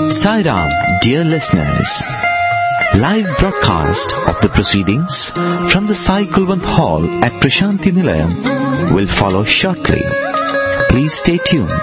Sai Ram, dear listeners. Live broadcast of the proceedings from the Sai Kulwant Hall at Prashanti Nilayam will follow shortly. Please stay tuned.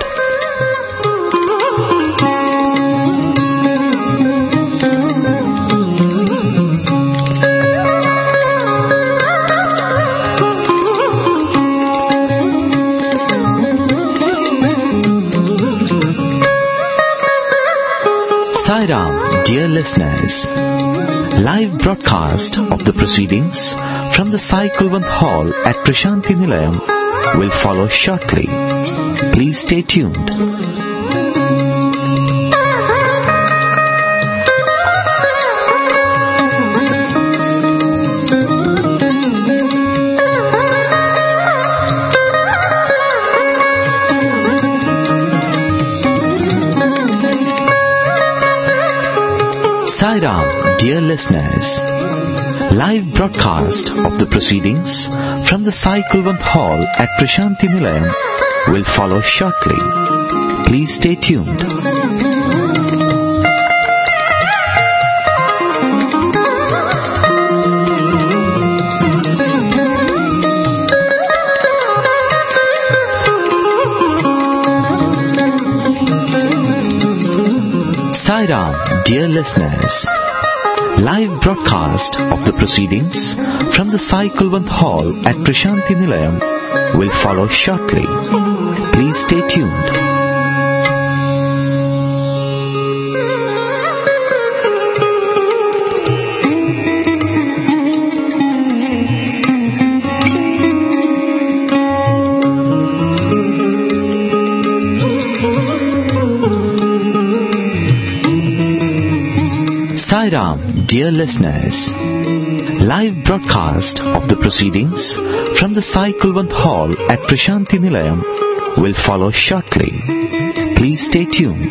Sai Ram, dear listeners. Live broadcast of the proceedings from the Sai Kulwant Hall at Prashanti Nilayam will follow shortly. Please stay tuned. Sai Ram, dear listeners. Live broadcast of the proceedings from the Sai Kulwant Hall at Prashanti Nilayam will follow shortly. Please stay tuned. Sai Ram, dear listeners. Live broadcast of the proceedings from the Sai Kulwant Hall at Prashanti Nilayam will follow shortly. Please stay tuned. Sai Ram, dear listeners. Live broadcast of the proceedings from the Sai Kulwant Hall at Prashanti Nilayam will follow shortly. Please stay tuned.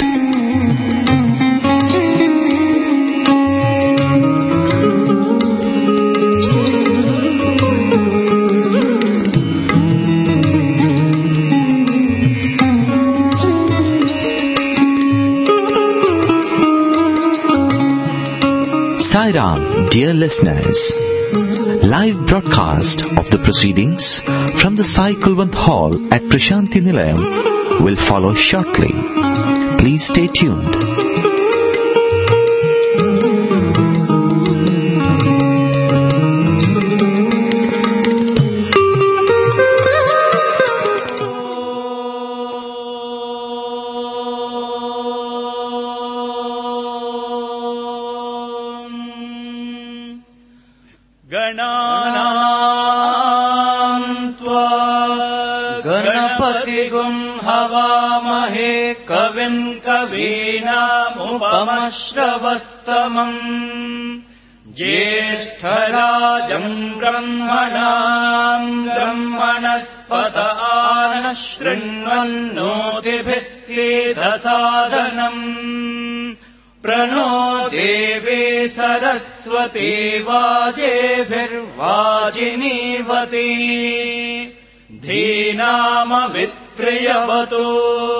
Sai Ram, dear listeners. Live broadcast of the proceedings from the Sai Kulwant Hall at Prashanti Nilayam will follow shortly. Please stay tuned. श्रवस्तमम् ज्येष्ठराजम् ब्रह्मणाम् ब्रह्मणस्पत आनः शृण्वन्नोतिभिः सीदसादनम् प्रणो देवी सरस्वती वाजेभिर्वाजिनीवती धीनामवित्र्यवतु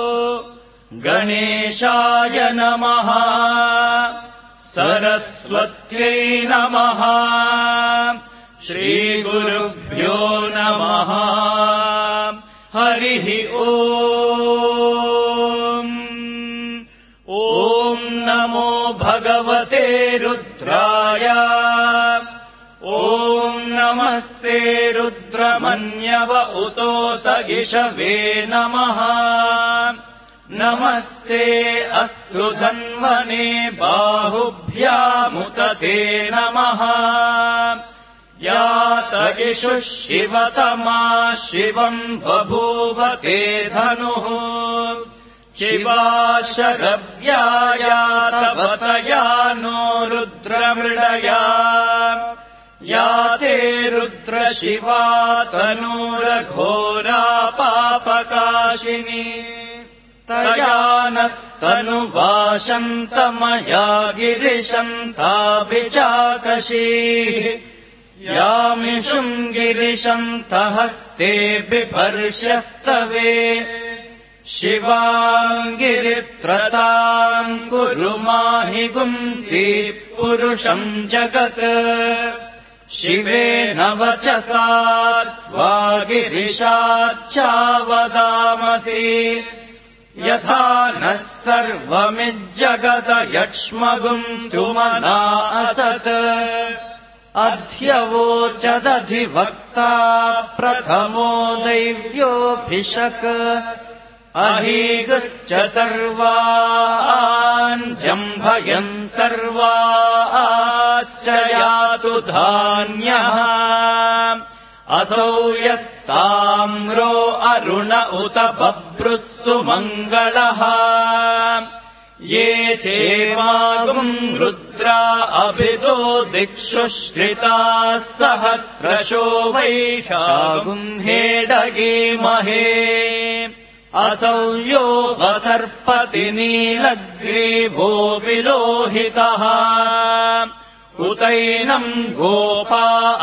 गणेशाय नमः सरस्वत्यै नमः श्रीगुरुभ्यो नमः हरिः ॐ ॐ नमो भगवते रुद्राय ॐ नमस्ते रुद्रमन्यव उतोतगिषवे नमः नमस्ते अस्तु धन्वने बाहुभ्यामुतते नमः यात इषुः शिवतमा शिवम् बभूव ते धनुः शिवा शरव्यायातवतया नो रुद्रमृडया या ते रुद्रशिवा तनूरघोरा पापकाशिनी तया नस्तनुवाशन्तमया गिरिशन्ताभिचाकशीः यामिषुम् गिरिशन्तहस्ते बिभर्ष्यस्तवे शिवाङ्गिरित्रताम् कुरु माहि गुंसि पुरुषम् जगत् शिवेन वचसा त्वा गिरिशाच्चावदामसि यथा नः सर्वमिज्जगत यक्ष्मगुंस्तुमना असत् अध्यवोचदधिवक्ता प्रथमो दैव्योऽभिषक् अहीगश्च सर्वान् जम्भयन् सर्वाश्च यातु धान्यः असौ यस्ताम्रो अरुण उत बभ्रुः मङ्गलः ये चेमागुम् रुद्रा अभिदो दिक्षु श्रिताः सहस्रशो वैशागुम् हेडगीमहे असौ यो वसर्पति नीलग्रीवो विलोहितः उतैनम् गोपा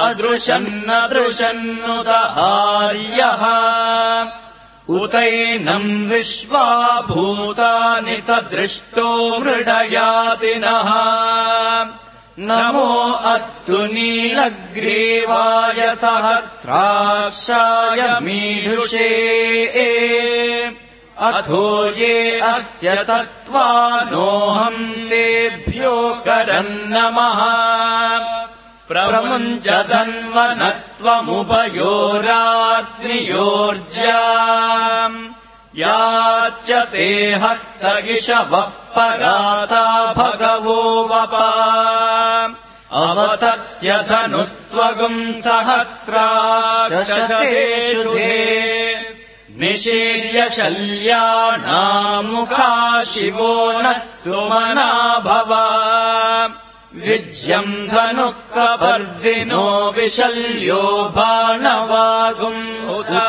अदृशन्नदृशन्नुदहार्यः उतैनम् विश्वा भूतानि सदृष्टो मृडयातिनः नमो अस्तु नीलग्रीवाय सहस्राक्षाय मीढुषे अथो ये अस्य तत्त्वानोऽहम् तेभ्यो करन्नमः प्रमुञ्चधन्वनस्त्वमुभयोरात्रियोर्ज्याम् याश्च ते हस्तगिषवः पराता भगवो वपा अवतत्यधनुस्त्वगुम् सहस्राशतेषु ते निशीर्य शल्यानामुखा शिवो नः सुमना भव विज्यम् धनुः कपर्दिनो विशल्यो बाणवागुम् उता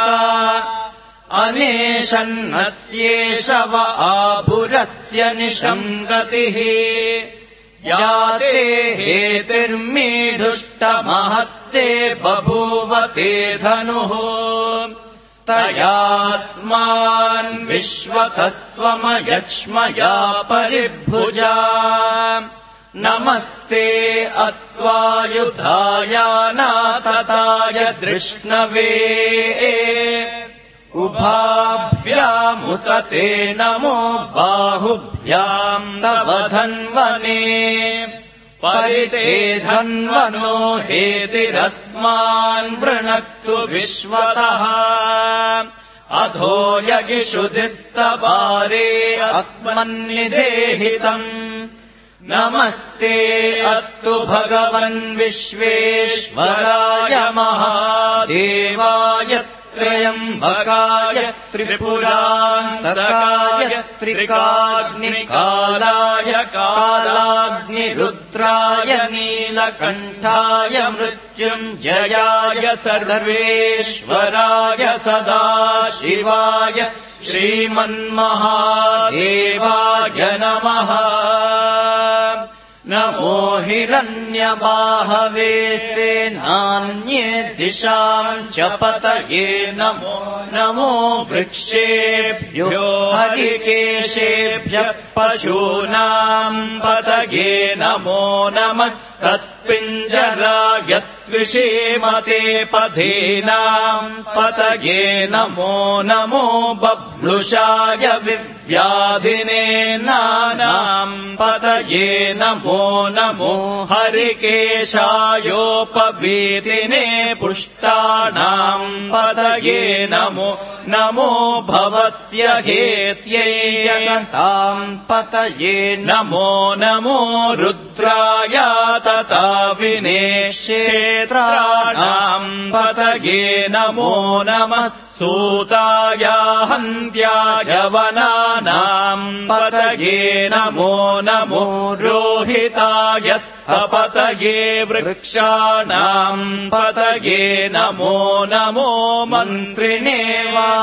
अनेशन्नस्येष व आभुरस्य निषङ्गतिः या ते हेतिर्मीढुष्टमहस्ते बभूव ते धनुः तयास्मान् विश्वतस्त्वमयक्ष्मया परिभुजा नमस्ते अस्त्वायुधायानातताय दृष्णवे उभाभ्यामुत ते नमो बाहुभ्याम् तव धन्वने परिते धन्वनो हेतिरस्मान् वृणक्तु विश्वतः अधो यगिषुधिस्तवारे अस्मन्निदेहितम् नमस्ते अस्तु भगवन् विश्वेश्वराय महादेवाय त्र्यम्बकाय त्रिपुरान्तकाय त्रिकाग्निकालाय कालाग्निरुद्राय नीलकण्ठाय मृत्युञ्जयाय सर्वेश्वराय सदाशिवाय श्रीमन्महादेवाय नमः नमो हिरण्यबाहवे सेनान्ये दिशाम् च पतये नमो नमो वृक्षेभ्यो हरिकेशेभ्यः पशूनाम् पतये नमो नमः सत्पिञ्जराय त्विषीमते पथीनाम् पतये नमो नमो बभ्लुषाय विव्याधिने नानाम् पतये नमो नमो हरिकेशायोपवीतिने पुष्टानाम् पतये नमो नमो भवस्य हेत्यै जगताम् पतये नमो नमो रुद्राय तथा विनेक्षेत्राणाम् पतये नमो नमः सूताय हन्त्याय वनानाम् पतये नमो नमो रोहिताय स्थपतये वृक्षाणाम् पतये नमो नमो मन्त्रिणे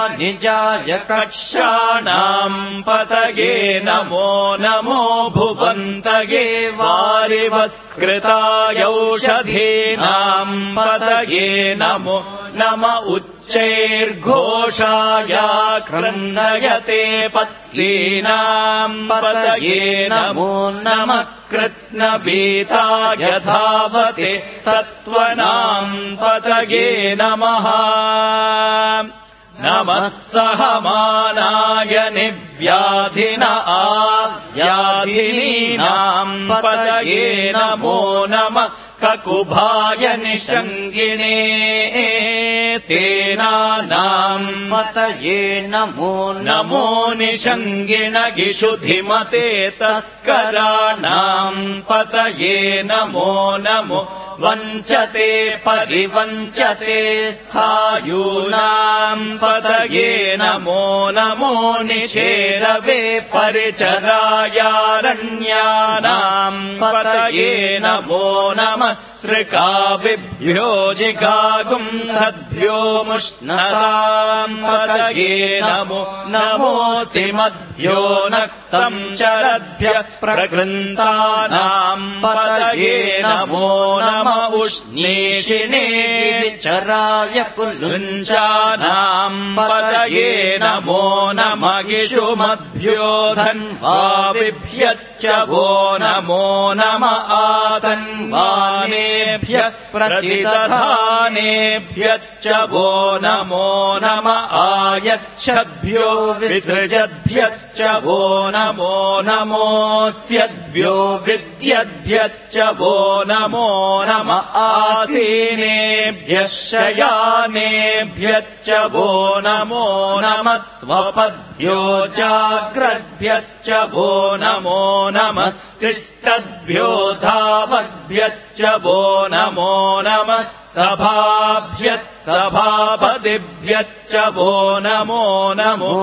वाणिजाय कक्षाणाम् पतये नमो नमो भुव पतये वारिवत्कृतायौषधीनाम् पतये नमो नम उच्चैर्घोषाय क्रन्दयते पत्नीनाम् पतये नमो नमः कृत्स्नबीताय धावते सत्त्वनाम् पतये नमः नमः सहमानाय निव्याधिन आव्याधिनीनाम् पतये नमो नमः ककुभाय निषङ्गिणे तेनानाम् पतये नमो नमो निषङ्गिणगिषुधिमते तस्कराणाम् पतये नमो नमो वञ्चते परिवञ्चते स्थायूनाम् पतये नमो नमो निषेरवे परिचरायारण्यानाम् पतये नमो नमः श्रिकाविभ्यो जिगागुंसद्भ्यो मुष्णताम् पतये नमो नमोऽसि मद्भ्यो नक्तम् चरद्भ्यः प्रकृन्तानाम् पतये नमो नम उष्णीषिणे चराय कुलुञ्चानाम् पतये नमो नमः गिषुमद्भ्यो धन्वाविभ्यश्च वो नमो नम आतन्वानेभ्यः प्रतिदधानेभ्यश्च वो नमो नम आयच्छद्भ्यो विसृजद्भ्यश्च वो नमो नमोऽस्यद्भ्यो विद्यद्भ्यश्च वो नमो नम आसीनेभ्यः शयानेभ्यश्च वो नमो नमः स्वपद्भ्यो जाग्रद्भ्यश्च वो नमो नमः तिष्ठद्भ्यो धावद्भ्यश्च वो नमो नमः सभाभ्यः सभापतिभ्यश्च वो नमो नमो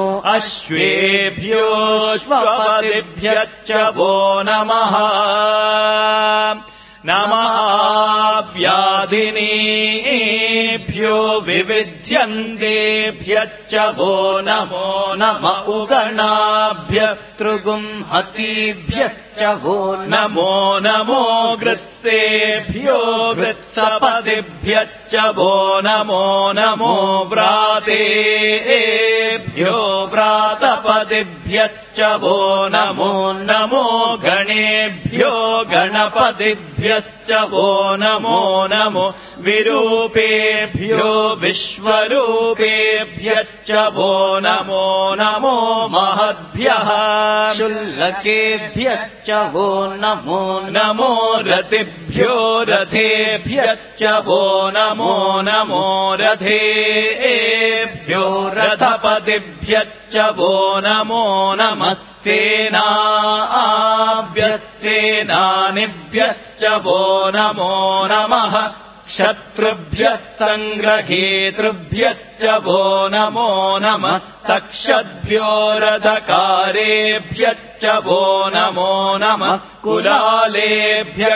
अश्वेभ्योऽश्वपतिभ्यश्च वो नमः नमः व्याधिनीभ्यो विविध्यन्तेभ्यश्च वो नमो नम उगणाभ्यः तृगुंहतीभ्यश्च वो नमो नमो गृत्सेभ्यो गृत्सपतिभ्यश्च वो नमो नमो व्रातेभ्यो व्रातपतिभ्यश्च वो नमो नमो गणेभ्यो गणपतिभ्यश्च वो नमो नमो विरूपेभ्यो विश्वरूपेभ्यश्च वो नमो नमो महद्भ्यः शुल्लकेभ्यश्च वो नमो नमो रतिभ्यो रथेभ्यश्च वो नमो नमो रथेभ्यो रथपतिभ्यश्च वो नमो नमः सेनाभ्यः वो नमो नमः शत्रुभ्यः सङ्ग्रहेतृभ्यश्च वो नमो नमः तक्षद्भ्यो रथकारेभ्यश्च वो नमो नमः कुलालेभ्यः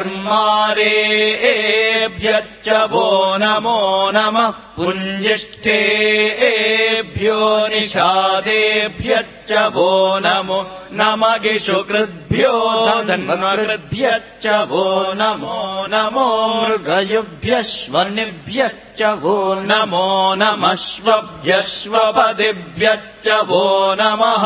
कर्मारेभ्यश्च वो नमो नमः पुञ्जिष्ठेभ्यो निषादेभ्यश्च वो नमो नमः गिषुकृद्भ्यो धन्वकृद्भ्यश्च वो नमो नमो मृगयुभ्यश्वनिभ्यश्च वो नमो नमः श्वभ्यश्वपतिभ्यश्च वो नमः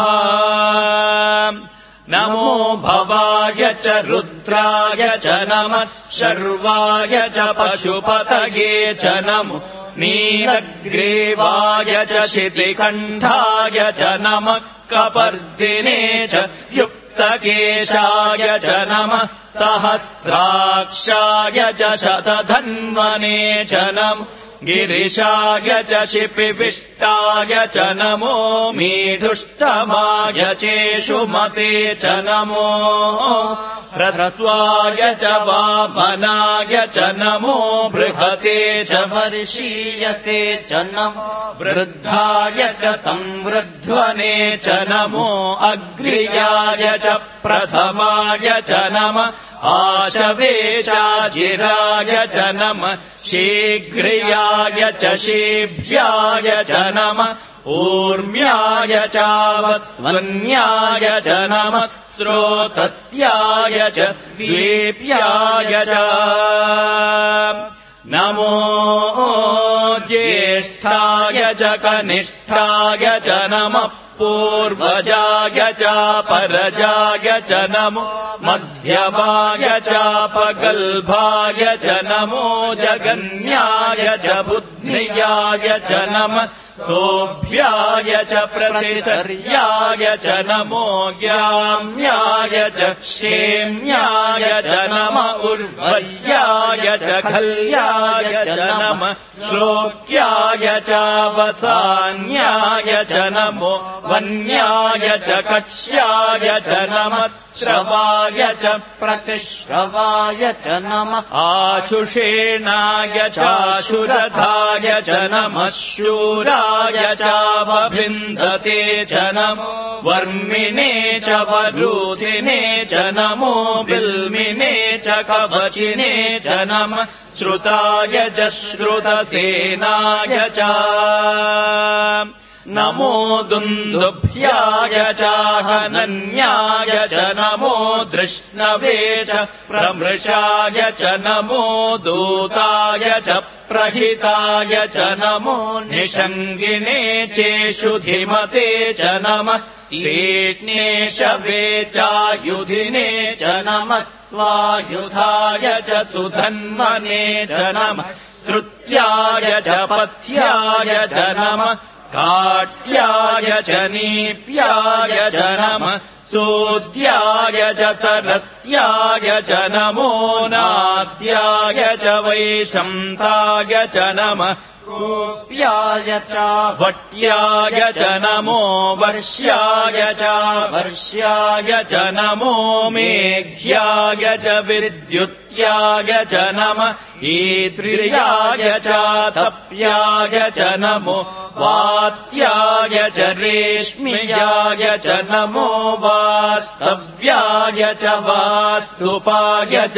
नमो भवाय च रुद्राय च नमः शर्वाय च पशुपतये च नमो नीलग्रीवाय च शितिकण्ठाय च नमः कपर्दिने च युक्तकेशाय च नमः सहस्राक्षाय च शतधन्वने च नमो गिरिशाय च शिपिविष्टाय च नमो मीढुष्टमाय चेषुमते च नमो ह्रस्वाय च वामनाय च नमो बृहते च वर्षीयसे च नमो वृद्धाय च संवृध्वने च नमो अग्र्याय च प्रथमाय च नमः आशवे चाजिराय च नमः शीघ्रियाय च शीभ्याय च नमः ऊर्म्याय चावस्वन्याय च नमः स्रोतस्याय च द्वीप्याय च नमो ज्येष्ठाय च कनिष्ठाय च नमः पूर्वजाय चापरजाय च नमो मध्यमाय चापगल्भाय च नमो जगन्याय च बुद्ध्याय च नमः सोऽभ्याय च प्रतितर्याय च नमो ज्ञाम्याय च क्षेम्याय च नम उर्वर्याय च खल्याय च नमः श्लोक्याय च वसान्याय च नमो वन्याय च कक्ष्याय च नमः श्रवाय च प्रतिश्रवाय च नमः आशुषेणाय चाशुरथाय च नमः शूराय चावभिन्दते च नमो वर्मिणे च वरूथिने च नमो बिल्मिने च कवचिने च नमः श्रुताय च श्रुतसेनाय च नमो दुन्दुभ्याय चाहनन्याय च नमो धृष्णवे च प्रमृषाय च नमो दूताय च प्रहिताय च नमो निषङ्गिने चेषुधिमते च नमः तीक्ष्णे शवे चायुधिने च नमः स्वायुधाय च सुधन्वने च नमः श्रुत्याय च पथ्याय च नमः काट्याय च नीप्याय च नमः सोद्याय च सरस्याय च नमो नाद्याय च वैशन्ताय च नमः गोप्याय च वट्याय च नमो वर्ष्याय च वर्ष्याय च नमो मेघ्याय च विद्युत्याय च नमः ईत्रियाय च तप्याय च नमो वात्याय च रेश्म्याय च नमो वास्तव्याय च वास्तुपाय च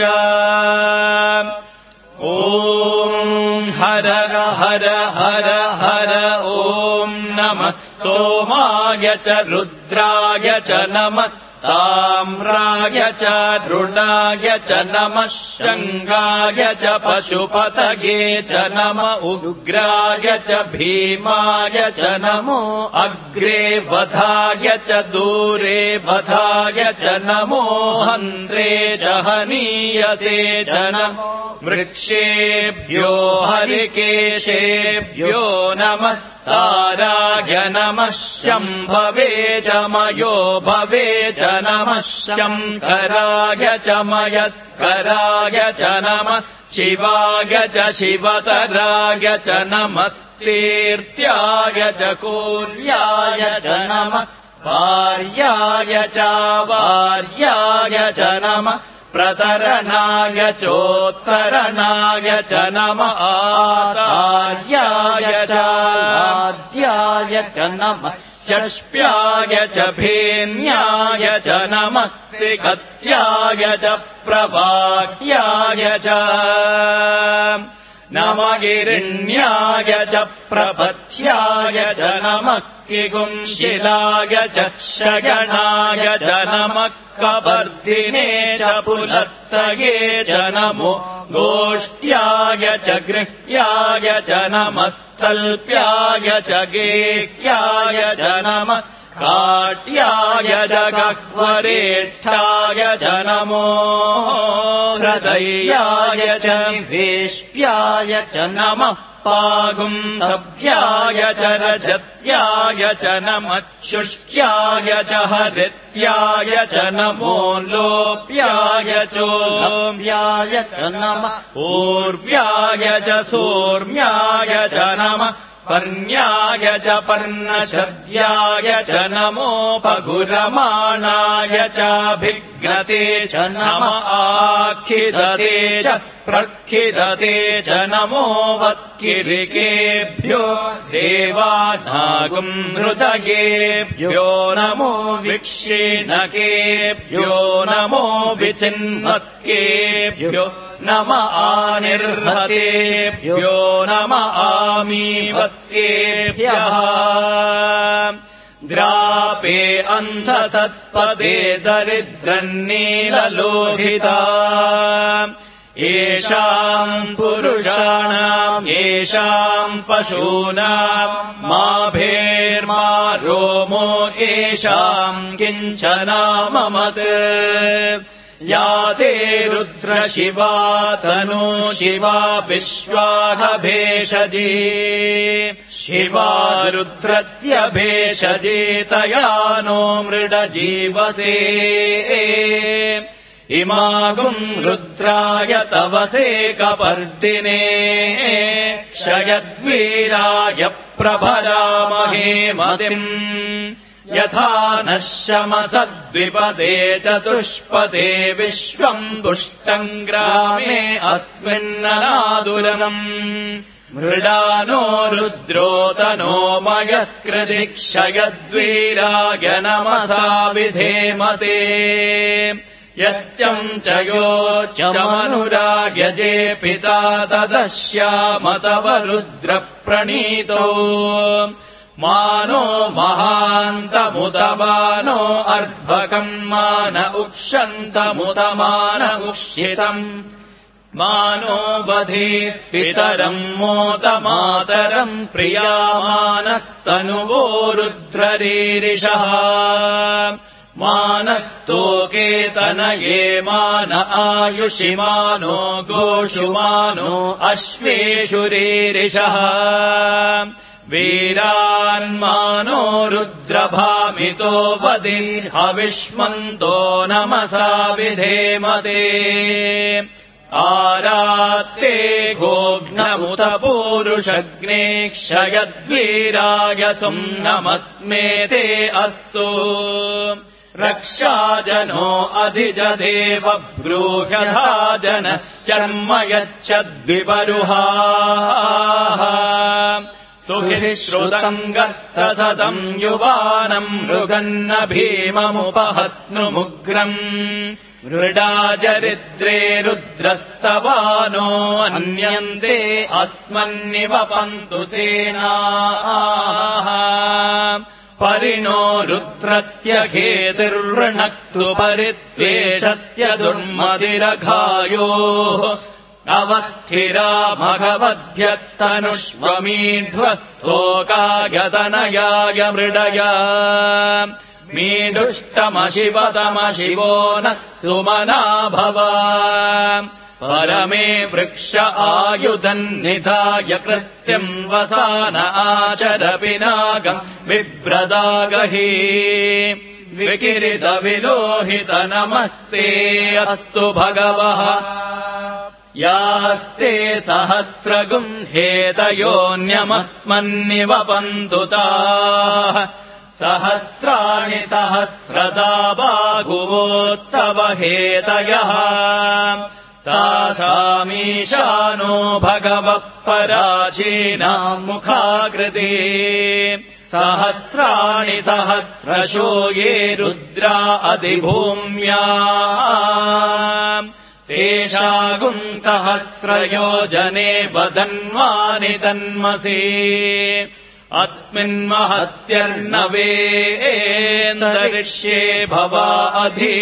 ॐ हर हर हर हर ॐ नमः सोमाय च रुद्राय च नमः साम्राय च रुणाय च नमः शङ्गाय च पशुपतये च नमः उग्राय च भीमाय च नमो अग्रे वधाय च दूरे वधाय च नमो हन्त्रे च हनीयसे च नमो वृक्षेभ्यो हरिकेशेभ्यो नमस्ताराय नमः शम्भवे च मयो भवे च नमः शङ्कराय च मयस्कराय च नमः शिवाय च शिवतराय च नमस्तीर्थ्याय च कूर्याय च नमः वार्याय च वार्याय च नमः प्रतरणाय चोत्तरणाय च नमः आर्याय च आद्याय च नमः चष्प्याय च भेन्याय च नमः सिकत्याय च प्रवाक्याय च नमगिरिण्याय च प्रपथ्याय च नमः किगुंशिलाय च शयनाय च नमः कवर्धिने च पुलस्तये च नमो गोष्ठ्याय च गृह्याय च नमस्तल्प्याय च गेह्याय च नमः काट्याय च गह्वरेष्ठाय च नमो हृदयाय च निवेश्याय च नमः पागुंसभ्याय च रजस्याय च नमः शुष्क्याय च हरित्याय च नमो लोप्याय चोम्याय च नमः ऊर्व्याय च सोर्म्याय च नमः पर्ण्याय च पर्णशद्याय च नमो पगुरमाणाय चाभिघ्नते च नमः आखिदते च प्रखिदते च नमो वत्किरिकेभ्यो देवानागुं हृदयेभ्यो नमो विक्षीणकेभ्यो नमो विचिन्मत्केभ्यो नम आनिर्हतेभ्यो नम आमीवत्येभ्यः द्रापे अन्धसत्पदे दरिद्रन्नीललोहिता येषाम् पुरुषाणाम् येषाम् पशूनाम् माभेर्मा रोमो येषाम् किञ्चनाममत् या ते रुद्रशिवा तनु शिवा विश्वाह भेषजी शिवा रुद्रस्य भेषजी तया नो मृडजीवसे इमागुम् रुद्राय तवसे कपर्दिने क्षयद्वीराय प्रभरामहे मतिम् यथा नः शमसद्विपदे चतुष्पदे विश्वम् पुष्टम् ग्रामे अस्मिन्ननादुरम् मृडानो रुद्रोतनो मयस्कृति क्षयद्वीराय नमसा विधेमते यच्चम् च योच्चमनुराग्यजे पिता तदश्याम तव रुद्रप्रणीतो मानो महान्तमुदमानो अर्भकम् मान उक्षन्तमुदमान उक्ष्यितम् मानो वधेत् पितरम् मोतमातरम् प्रियामानस्तनुवो रुद्ररीरिषः मानस्तोकेतनये मान आयुषिमानो गोषुमानो अश्वेषु रीरिषः वीरान्मानो रुद्रभामितो वदिर्हविष्मन्तो नमसा विधेमते आरात्ते गोघ्नमुत पूरुषग्ने क्षयद्वीराय सुम्नमस्मे ते अस्तु रक्षाजनो अधिजदेव ब्रूह्यधाजन चर्म यच्छद्विपरुहाः सुभिः श्रुतङ्गस्तसदम् युवानम् मृगन्न भीममुपहत्नुमुग्रम् मृडाचरिद्रे रुद्रस्तवानो अन्यन्ते अस्मन्निवपन्तु सेनाः परिणो रुद्रस्य घेतिर्वृणक्तु परिद्वेषस्य दुर्मतिरघायोः अवस्थिरा भगवद्भ्यस्तनुष्वमीध्वस्थोकायतनयाय मृडया मीडुष्टमशिवतमशिवो नः सुमना भव परमे वृक्ष आयुधन्निधाय कृत्यम् वसान आचर पिनाकम् विव्रदागहि विकिरितविलोहित नमस्ते अस्तु भगवः यास्ते सहस्रगुम् हेतयोऽन्यमस्मन्निवपन्तु ताः सहस्राणि सहस्रदा बाहुवोत्सवहेतयः तासामीशानो भगवः पराचीनाम् मुखाकृते सहस्राणि सहस्रशो ये रुद्रा अधिभूम्या तेषागुम् सहस्रयोजने वदन्वानि तन्मसि अस्मिन्महत्यर्णवेन्दरिष्ये भवा अधि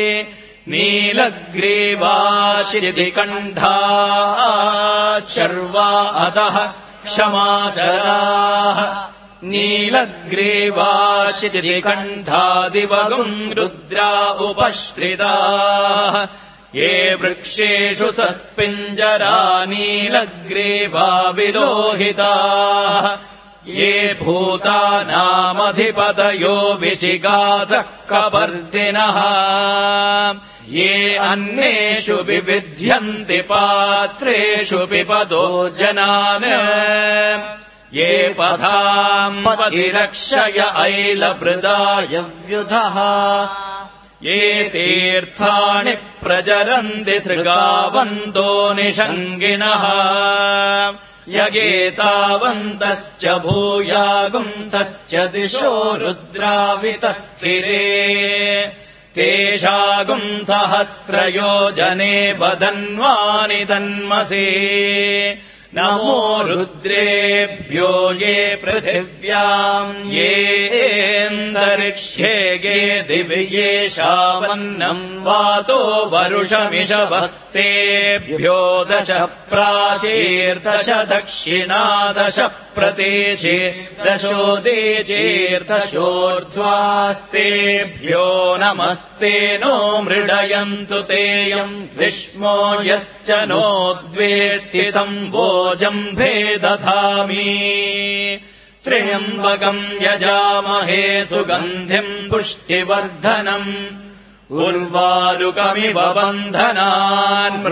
नीलग्रीवाशिधिकण्ठा शर्वा अतः क्षमाचराः नीलग्रीवाशिधिकण्ठादिवगुम् रुद्रा उपश्रिताः ये वृक्षेषु सस्पिञ्जरा नीलग्रीवा विलोहिताः ये भूतानामधिपतयो विशिगातः कपर्दिनः ये अन्येषु विविध्यन्ति पात्रेषु पिबतो जनान् ये पथाम् पतिरक्षय ऐलभृदाय व्युधः ये तीर्थाणि प्रचरन्ति सृगावन्तो निषङ्गिणः यगेतावन्तश्च भूयागुंसश्च दिशो रुद्रावितस्थिरे तेषागुम् सहस्रयोजने वदन्वानि तन्मसे नमो रुद्रेभ्यो ये पृथिव्याम् येऽन्तरिक्ष्ये ये दिव्येषावन्नम् वातो वरुषमिषवस्तेभ्यो 10 प्राचीर्दश दक्षिणादश प्रतीचे दशोदीचीर्दशोर्ध्वास्तेभ्यो नमस्ते नो मृडयन्तु तेयम् विष्मो यश्च नो द्वेष्टितम् वोजम्भे दधामि त्र्यम्बकम् यजामहे सुगन्धिम् पुष्टिवर्धनम् उर्वारुकमिव बन्धनान्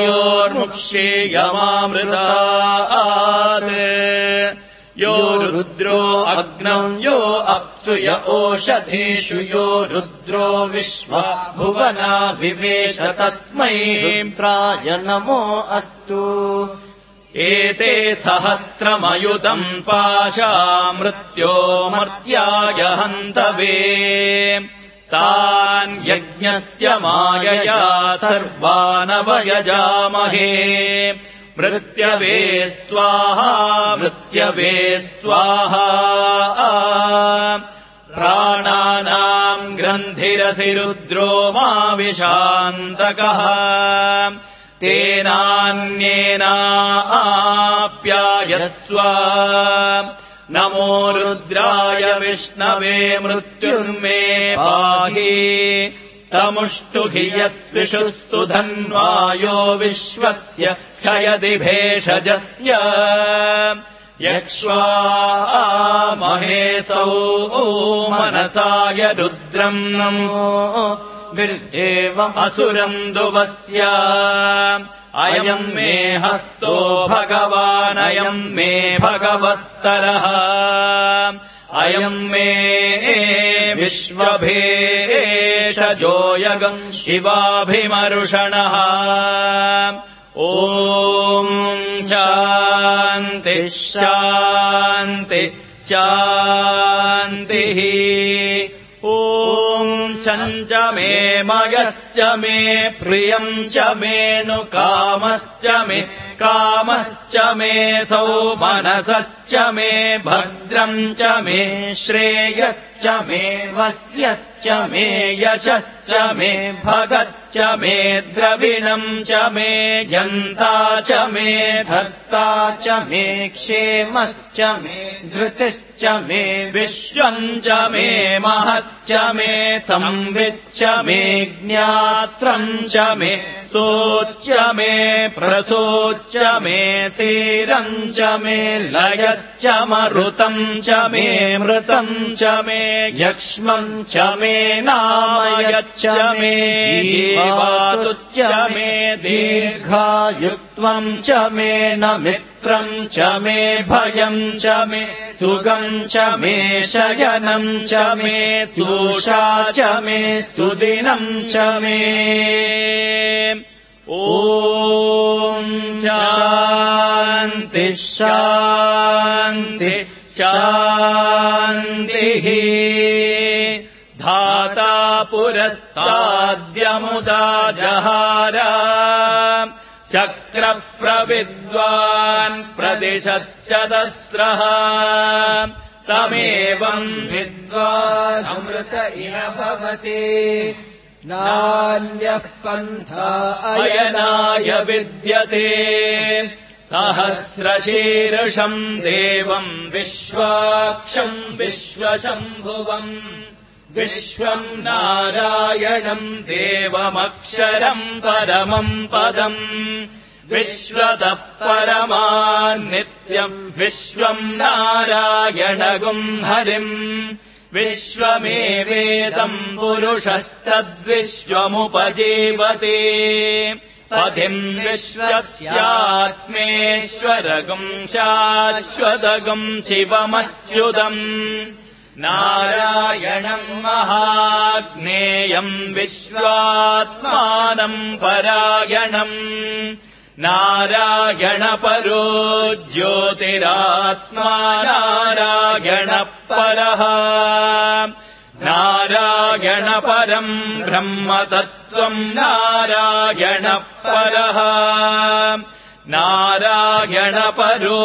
मृत्योर्मुक्षीयमामृतात् यो रुद्रो अग्नौ यो अप्सु य ओषधीषु यो रुद्रो विश्वा भुवना विवेश तस्मै रुद्राय नमो अस्तु एते सहस्रमयुतम् पाशा मृत्यो मर्त्याय हन्तवे तान् यज्ञस्य मायया सर्वानवयजामहे मृत्यवे स्वाहा मृत्यवे स्वाहा प्राणानाम् ग्रन्थिरसि रुद्रो मा विशान्तकः तेनान्येनाप्यायस्व नमो रुद्राय विष्णवे मृत्युर्मे पाहि तमुष्टुहि यस्विषुः सुधन्वायो विश्वस्य क्षयति भेषजस्य यक्ष्वा महेशौ मनसाय रुद्रम् नमो विर्देवम् असुरम् दुवस्य अयम् मे हस्तो भगवानयम् मे भगवत्तरः अयम् मे विश्वभेषजोयगम् शिवाभिमरुषणः ॐ शान्ति शान्ति शान्तिः ॐ चञ्च मे मयश्च मे प्रियम् च मे नु कामश्च मे सौमनसश्च मे भद्रम् च मे श्रेयश्च मे वस्यश्च मे यशश्च मे भगच्च मे द्रविणम् च मे यन्ता च मे धर्ता च मे क्षेमश्च मे धृतिश्च मे विश्वम् च मे महच्च मे संविच्च मे ज्ञात्रम् च मे सोच्च मे प्रसोच्च मे सीरम् च मे लयच्च मरुतम् च मे मृतम् च मे यक्ष्मम् च मे नामयच्च मे जीवातुश्च मे दीर्घायुत्वम् च मे न मित्रम् च मे भयम् च मे सुगम् च मे शयनम् च मे सूषा च मे सुदिनम् च मे ॐ शान्ति शान्ति शान्तिः धाता पुरस्ताद्यमुदा जहार चक्रप्रविद्वान् प्रदिशश्चतस्रः तमेवम् विद्वान् अमृत इह भवति नान्यः पन्था अयनाय विद्यते सहस्रशीर्षम् देवम् विश्वाक्षम् विश्वशम्भुवम् विश्वम् नारायणम् देवमक्षरम् परमम् पदम् विश्वतः परमान्नित्यम् विश्वम् नारायणगुम् हरिम् विश्वमेवेदम् पुरुषस्तद्विश्वमुपजीवते पथिम् विश्वस्यात्मेश्वरगुम् शाश्वतगुम् शिवमच्युतम् नारायणम् महाज्ञेयम् विश्वात्मानम् परायणम् नारायणपरो ज्योतिरात्मा नारायणः परः नारायणपरम् ब्रह्मतत्त्वम् नारायणपरः नारायणपरो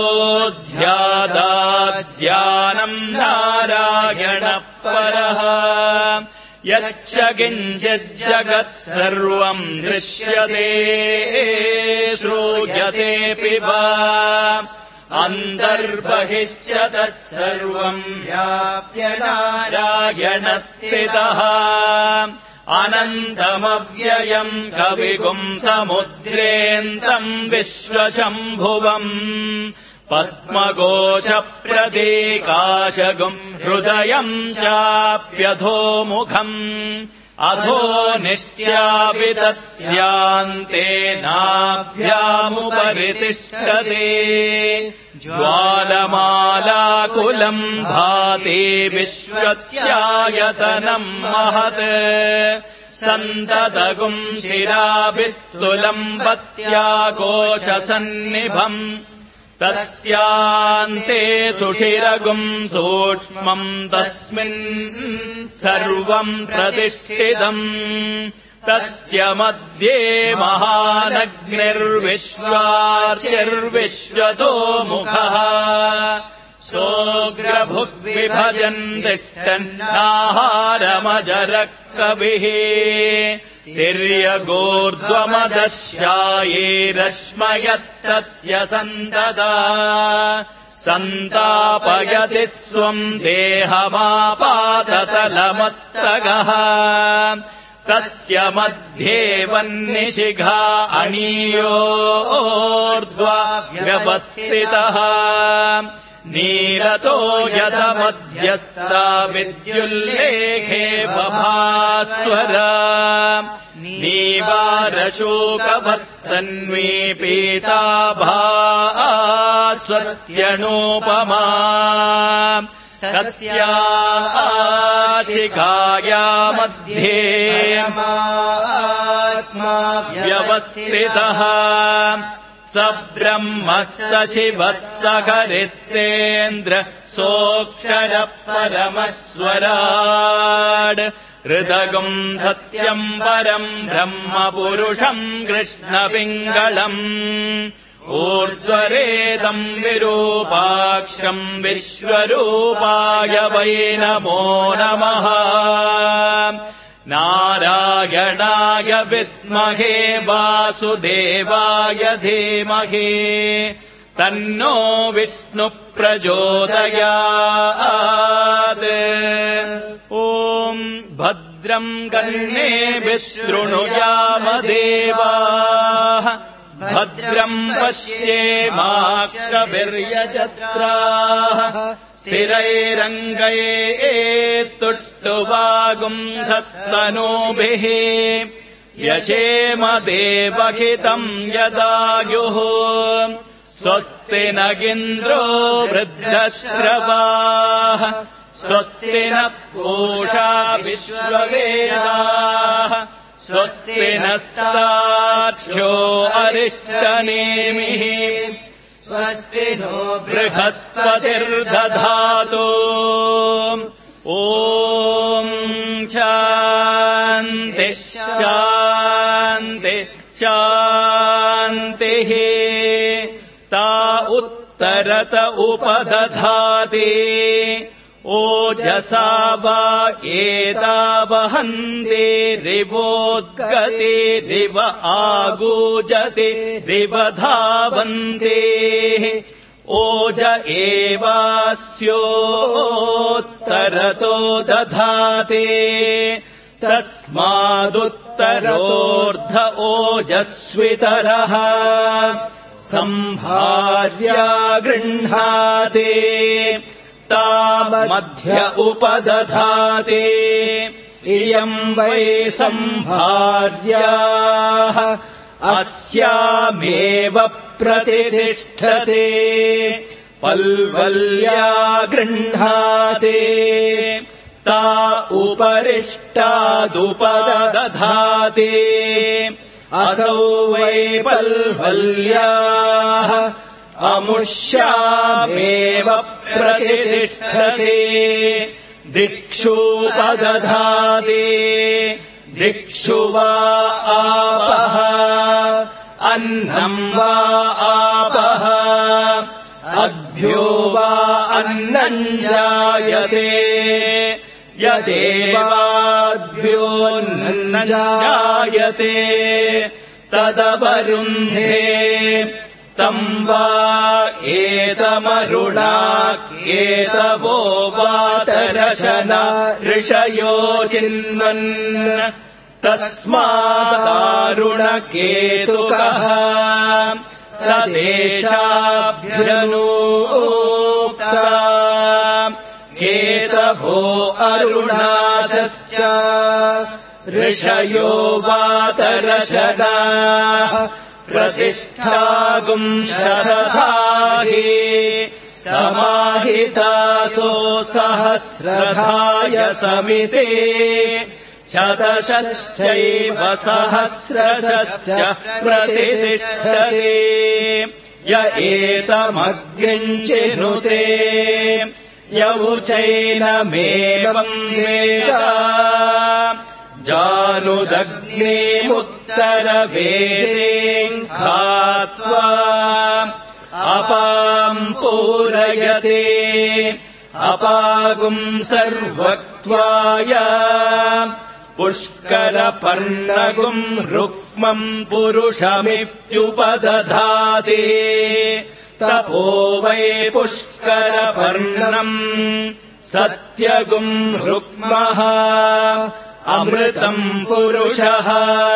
ध्यानम् नारायणपरः यच्च किञ्चिज्जगत् सर्वम् दृश्यते श्रूयतेऽपि वा अन्तर्बहिश्च तत्सर्वम् व्याप्य नारायणस्थितः अनन्तमव्ययम् कविगुम् समुद्रेऽन्तम् विश्वशम्भुवम् पद्मकोशप्रतीकाशगुम् हृदयम् चाप्यधोमुखम् अधो निष्ट्यापितस्यान्ते नाभ्यामुपरि तिष्ठते ज्वालमालाकुलम् भाति विश्वस्यायतनम् महत् सन्ततगुम् शिराभिस्तुलम् पत्याकोशसन्निभम् तस्यान्ते सुशिरगुम् सूक्ष्मम् तस्मिन् सर्वम् प्रतिष्ठितम् तस्य मध्ये महानग्निर्विश्वार्चिर्विश्वतो मुखः सोऽग्रभुग्विभजन् तिष्ठन्नाहारमजरः कविः तिर्यगोर्ध्वमदश्यायैरश्मयस्तस्य सन्तता सन्तापयति स्वम् देहमापाततलमस्तकः तस्य मध्ये वह्निशिखा अणीयोर्ध्वा व्यवस्थितः नीलतो यथमध्यस्था विद्युल्लेखे बभास्वरा नीवारशोकवत्तन्वी पीताभास्वत्यणोपमा तस्याशिखाया मध्ये व्यवस्थितः स ब्रह्मः शिवः हरिस्तेन्द्र सोऽक्षरः परमस्वराड् हृदगुम् सत्यम् परम् ब्रह्म पुरुषम् कृष्णपिङ्गलम् ऊर्ध्वरेदम् विरूपाक्षम् विश्वरूपाय वै नमो नमः नारायणाय विद्महे वासुदेवाय धीमहि तन्नो विष्णु प्रचोदयात् ॐ भद्रम् कर्णेभिः शृणुयामदेवाः भद्रम् पश्येमाक्षभिर्यजत्राः स्थिरैरङ्गैस्तुष्टुवागुंसस्तनूभिः यशेमदेवहितम् यदायुः स्वस्ति न इन्द्रो वृद्धश्रवाः स्वस्ति न पूषा विश्ववेदाः स्वस्ति नस्तार्क्ष्यो अरिष्टनेमिः स्वस्ति नो बृहस्पतिर्दधातु ॐ शान्ति शान्ति शान्तिः ता उत्तरत उपदधाति ओजसा वा एतावहन्ति रिवोद्गतिरिव आगूजति रिव धावन्ति ओज एवास्योत्तरतो दधाति तस्मादुत्तरोर्ध ओजस्वितरः संभार्या गृह्णाति तामध्य उपदधाति इयम् वै संभार्याः अस्यामेव प्रतिष्ठते पल्वल्या गृह्णाति ता उपरिष्टादुपदधाति असौ वै पल्वल्याः अमुष्यामेव प्रतिष्ठते दिक्षूपदधाति दिक्षु वा आपः अन्नम् वा आपः अभ्यो वा अन्नम् जायते यदेवाद्भ्योऽन्नम् जायते तदवरुन्धे तम् वा एतमरुणा एतवो वातरशना ऋषयो चिन्वन् तस्मादारुणकेतुकः तदेशाभ्यनूक्ता केतवो अरुणाशश्च ऋषयो वातरशनाः प्रतिष्ठागुंशरथाहि समाहितासो सहस्रधाय समिते शतशश्चैव सहस्रशश्च प्रतिष्ठते य एतमग्निम् चिनुते यौचैनमेवम् वेद जानुदग्निमुत्तरवेदेम् खात्वा अपाम् पूरयते अपागुम् सर्वत्वाय पुष्करपर्णगुम् रुक्मम् पुरुषमित्युपदधाति तपो वै पुष्करपर्णम् सत्यगुम् रुक्मः अमृतम् पुरुषः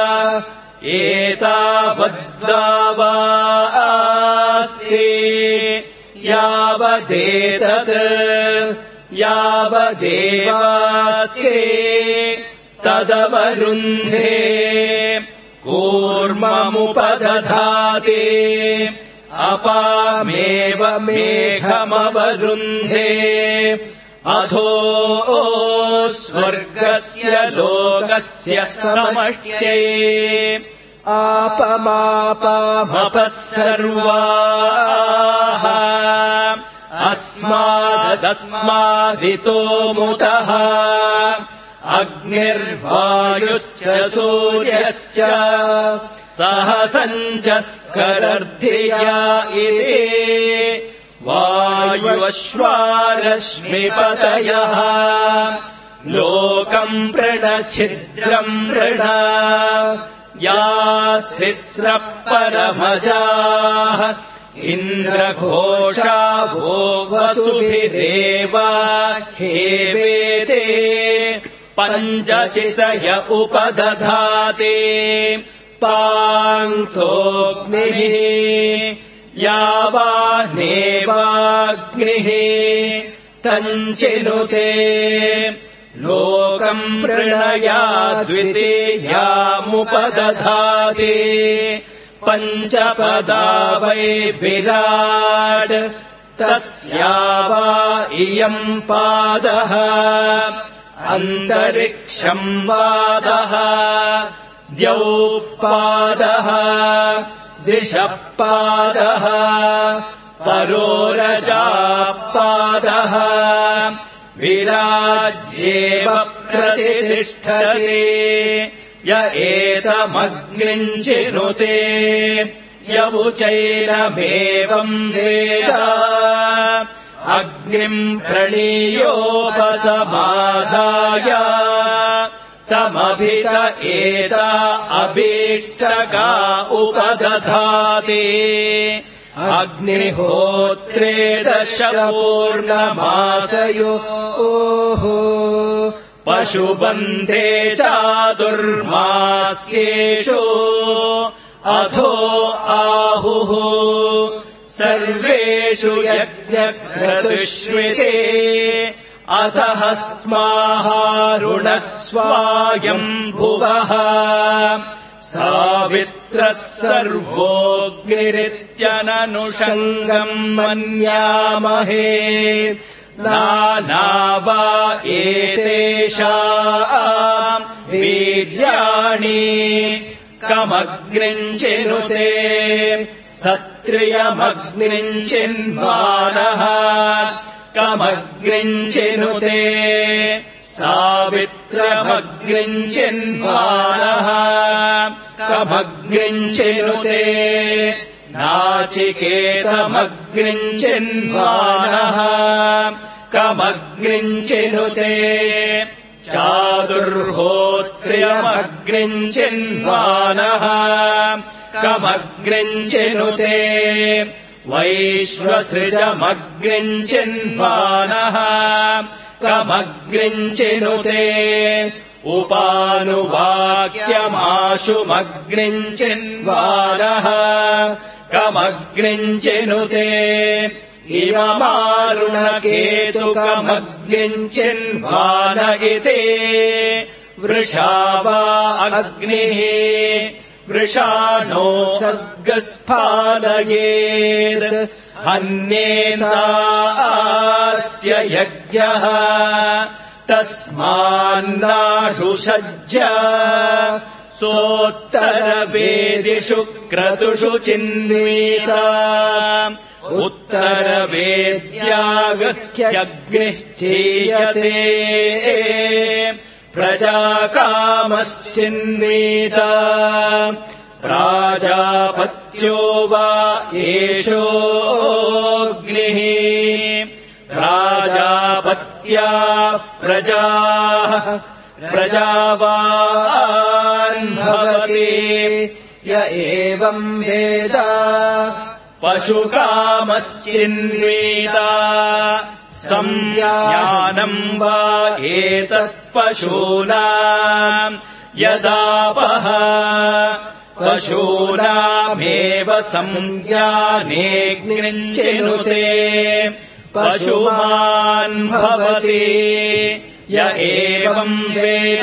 एतावद्दावास्ति यावदेतत् यावदेवास्ति तदवरुन्धे कूर्ममुपदधाति अपामेव मेघमवरुन्धे अधो स्वर्गस्य लोकस्य समष्ट्यै आपमापामपः सर्वाः अस्मादस्मादितो मुतः अग्निर्वायुश्च सूर्यश्च सहसञ्चस्करर्धिया इति वायुश्वारश्मिपतयः लोकम् प्रणच्छिद्रम् प्रण यास्तिस्रः परमजाः इन्द्रघोषा वो वसुभिरेव हेवेते पञ्चचितय उपदधाते पाङ्क्तोऽग्निः यावानेवाग्निः तञ्चिनुते लोकम् प्रणयाद्वितीयामुपदधाति पञ्चपदा वै विराट् तस्या वा इयम् पादः अन्तरिक्षम् वादः द्यौः पादः दिशः पादः परोरजापादः विराज्येव प्रतिष्ठते य एतमग्निम् चिनुते यवुचैनमेवम् वेद अग्निम् प्रणीयोपसमाधाय तमभित एता अभीष्टका उपदधाति अग्निहोत्रे दशपूर्णमासयोः पशुबन्धे चातुर्मास्येषु अधो आहुः सर्वेषु यज्ञक्रतुष्विते अतः स्माहारुणस्वायम् भुवः सावित्रः सर्वोऽग्निरित्यननुषङ्गम् मन्यामहे नानावा एतेषाम् वीर्याणि कमग्निम् चिनुते सत्रियमग्निम् चिन्वानः कमग्निञ्चिनुते सावित्रमग्निञ्चिन्वानः कमग्निञ्चिनुते नाचिकेतमग्निञ्चिन्वानः कमग्निञ्चिनुते चातुर्होत्र्यमग्निञ्चिन्वानः कमग्निञ्चिनुते वैश्वसृजमग्निञ्चिन्वानः कमग्निञ्चिनुते उपानुवाक्यमाशुमग्निञ्चिन्वानः कमग्निञ्चिनुते इममारुणकेतुकमग्निञ्चिन्वान इति वृषावा अग्निः वृषाणो सर्गस्फालयेत् अन्येनास्य यज्ञः तस्मान्नाशुषज्ज सोत्तरवेदिषु क्रतुषु चिन्वीता उत्तरवेद्यागह्यग्निश्चीयते प्रजाकामश्चिन्वीता प्राजापत्यो वा एषोऽग्निः प्राजापत्या प्रजाः प्रजावान् भवति य एवं वेद पशुकामश्चिन्वीता संज्ञानम् वा एतत्पशूनाम् यदापः पशूनामेव संज्ञानेऽग्निञ्चिनुते पशुमान् भवति य एवं वेद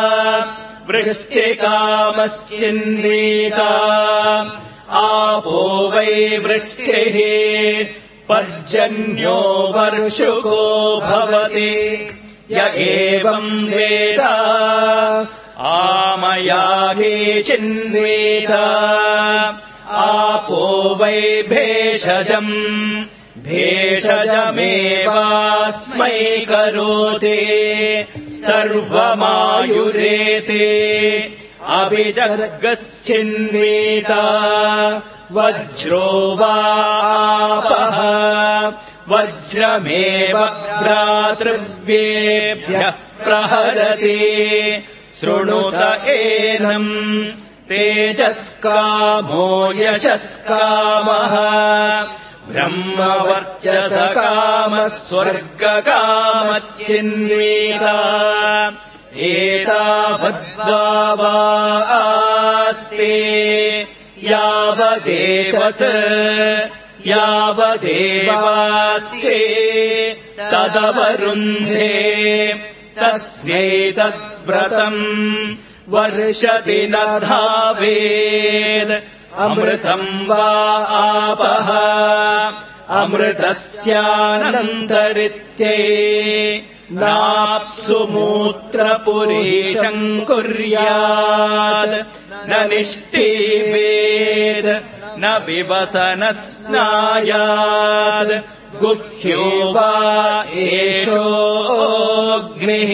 वृष्टिकामश्चिन्वीता आपो वै वृष्टिः पर्जन्यो वर्षुको भवति य एवं वेद आमयागे चिन्वीता आपो वै भेषजम् भेषजमेवास्मै करोति सर्वमायुरेते अभिजर्गश्चिन्वीता वज्रो वा आपः वज्रमेव भ्रातृव्येभ्यः प्रहरति शृणुत एनम् तेजस्कामो यशस्कामः ब्रह्मवर्चसकामः स्वर्गकामश्चिन्वीता एतावद्वा वा आस्ते यावदेवास्ते तदवरुन्धे तस्यैतद्व्रतम् वर्षति न धावेद् अमृतम् वा आपः अमृतस्यानन्तरित्यै नाप्सु मूत्रपुरीशम् कुर्यात् न निष्ठीवेत् न पिबसनः स्नायात् गुह्यो वा एषोऽग्निः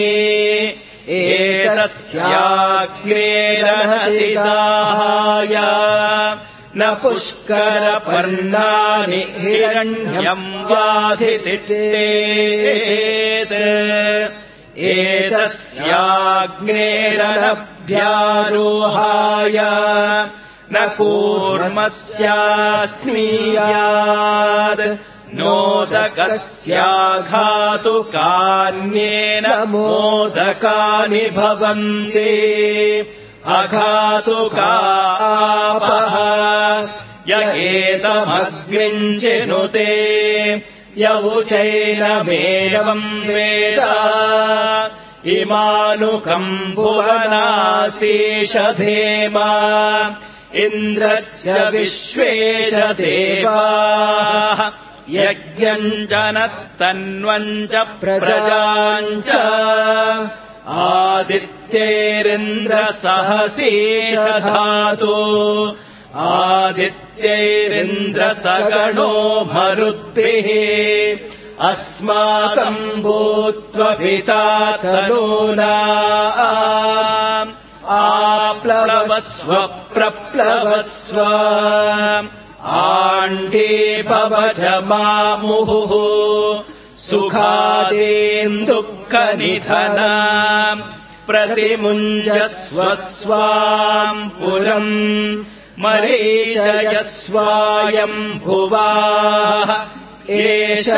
एतस्याग्नेरहरिदाहाय न पुष्करपर्णानि हिरण्यम् वाधिसिष्ठेत् एतस्याग्नेरनभ्यारोहाय न कूर्मस्यास्मीयात् नोदकस्याघातु कान्येन मोदकानि भवन्ति अघातुकापः य एतमग्निञ्चिनुते यवुचैनमेवम् वेद इमानुकम् भुवनासीषधेम इन्द्रश्च विश्वे च देवाः यज्ञम् जनस्तन्वम् च प्रजाम् च आदित्यैरिन्द्रसहसीषधातु आदित्यैरिन्द्रसगणो मरुद्भिः अस्माकम् भूत्वपिता तनूना आप्लवस्व प्रप्लवस्व आण्डे भवज मामुहुः सुखादेम् दुःखनिधनाम् प्रतिमुञ्जस्व स्वाम् पुरम् मरीचयस्वायम् भुवाः एष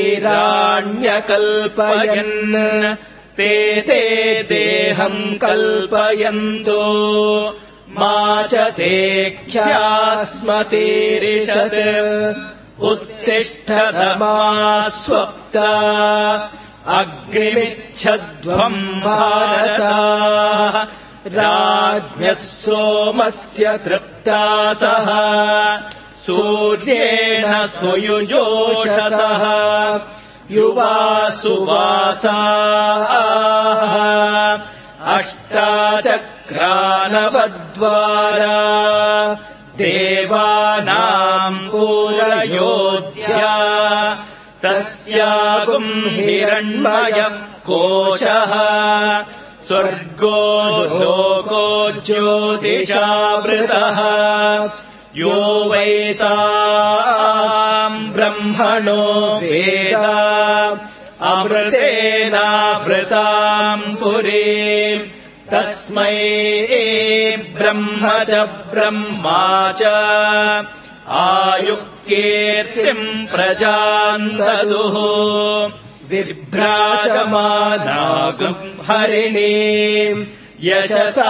शरीराण्यकल्पयन् ते देहम् कल्पयन्तो मा च ते ख्यास्मतीरिषत् उत्तिष्ठतमा स्वप्ता अग्निमिच्छध्वम् भारताः राज्ञः सोमस्य तृप्तासः सूर्येण सुयुजोषसः युवा सुवासाः अष्टाचक्रानवद्वारा देवानाम् पूरयोध्या तस्यागुम् हिरण्मयः कोशः स्वर्गो लोको ज्योतिषावृतः यो वैताम् ब्रह्मणो वेद अमृतेनावृताम् पुरीम् तस्मै ब्रह्म च ब्रह्मा च आयुक्कीर्तिम् प्रजाम् ददुः विभ्राजमानागम् हरिणीम् यशसा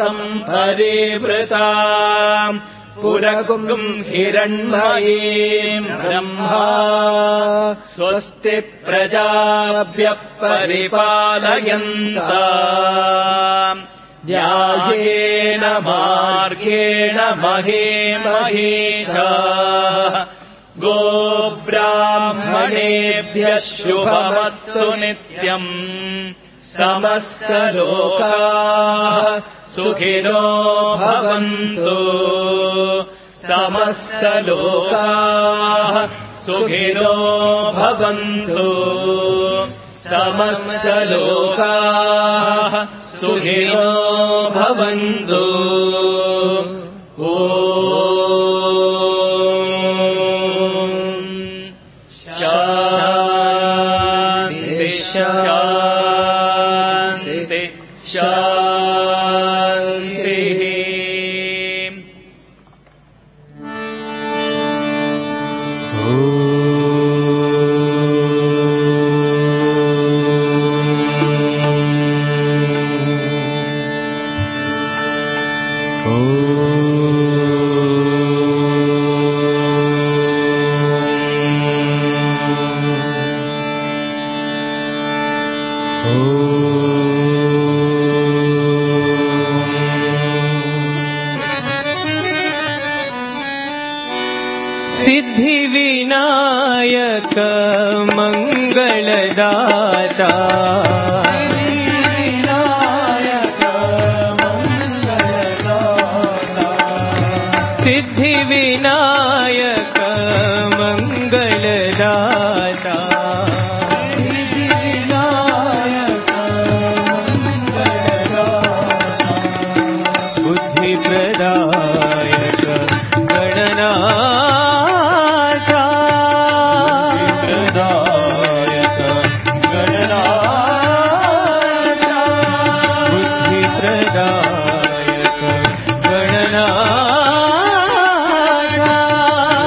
सम्परिवृताम् पुरगुम् हिरण्मयीम् ब्रह्मा स्वस्ति प्रजाभ्यः परिपालयन्ताम् न्यायेन मार्गेण महीमहीषाः गोब्राह्मणेभ्यः शुभमस्तु नित्यम् समस्तलोकाः सुखिनो भवन्तु समस्तलोकाः सुखिनो भवन्तु समस्तलोकाः सुखिनो भवन्तु शान्ति शान्ति शान्तिः सिद्धिविनायक मंगलदाता सिद्धिविनायक मंगलदाता बुद्धिप्रदायक गणनाथ बुद्धिप्रदायक गणनाथ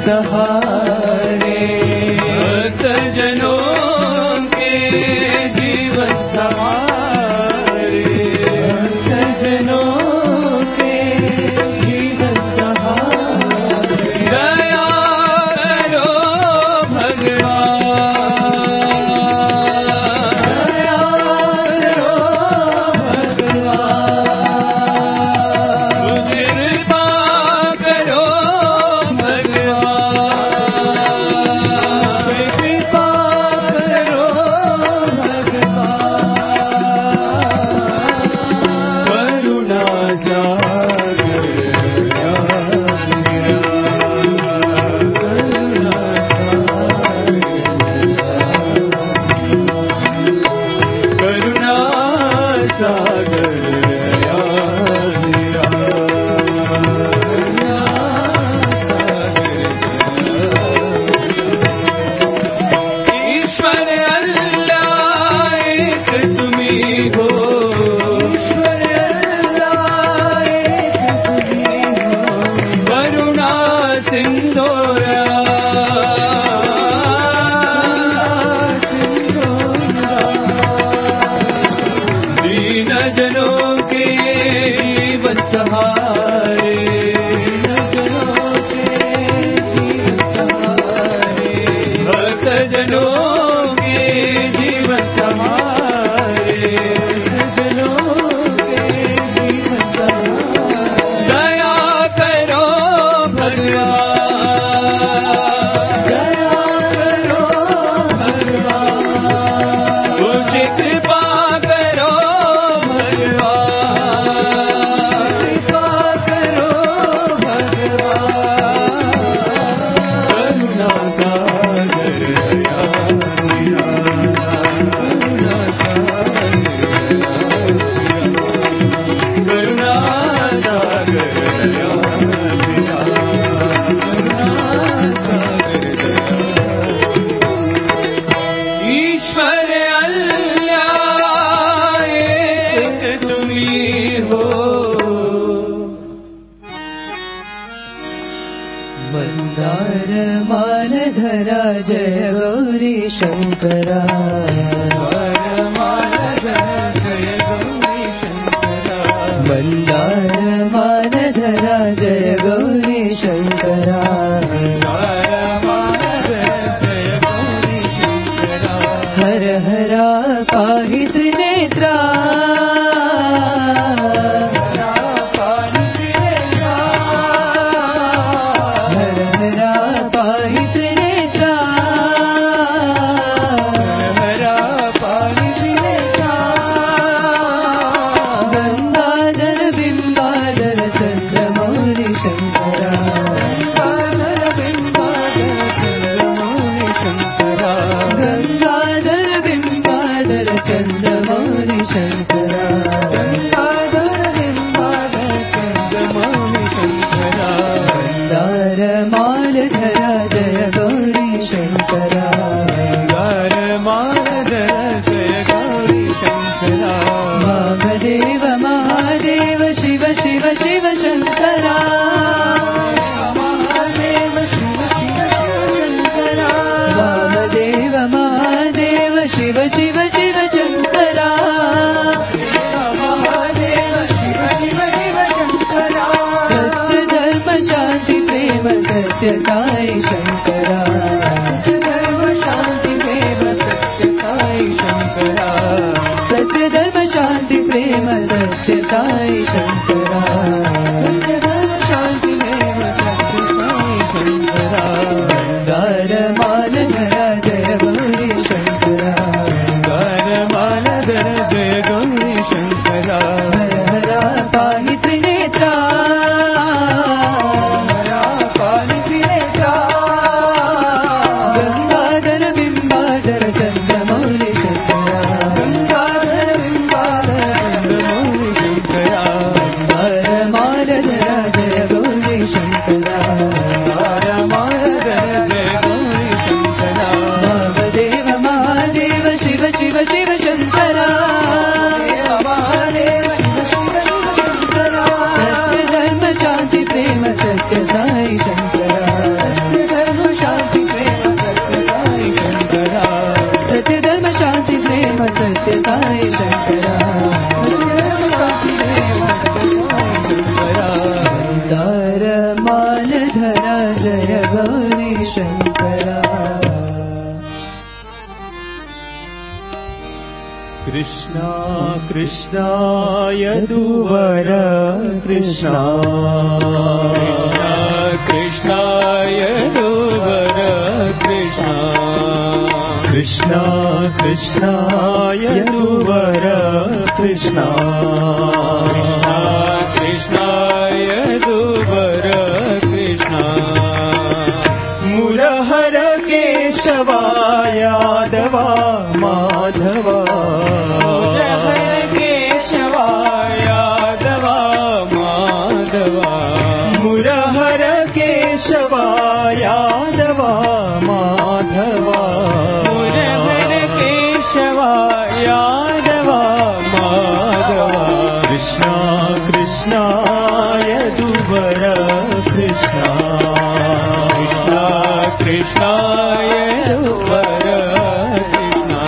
सहारे, भक्त जनों के जीवन सहारे, भक्त जनों के जीवन सहारे। दया करो गौरी शंकरा। कृष्णा कृष्णा यदुवर कृष्णा कृष्णा यदुवर कृष्णा कृष्णा कृष्णा यदुवर कृष्णा कृष्णा कृष्णा यदुवर कृष्णा मुरहर केशवा यादवा माधवा मुरहर केशवा यादवा माधवा मुरहर केशवा यादवा माधवा मुरहर केशवा यादवा माधवा कृष्णा कृष्णा यदुवर कृष्णा कृष्णा कृष्णा यदुवर कृष्णा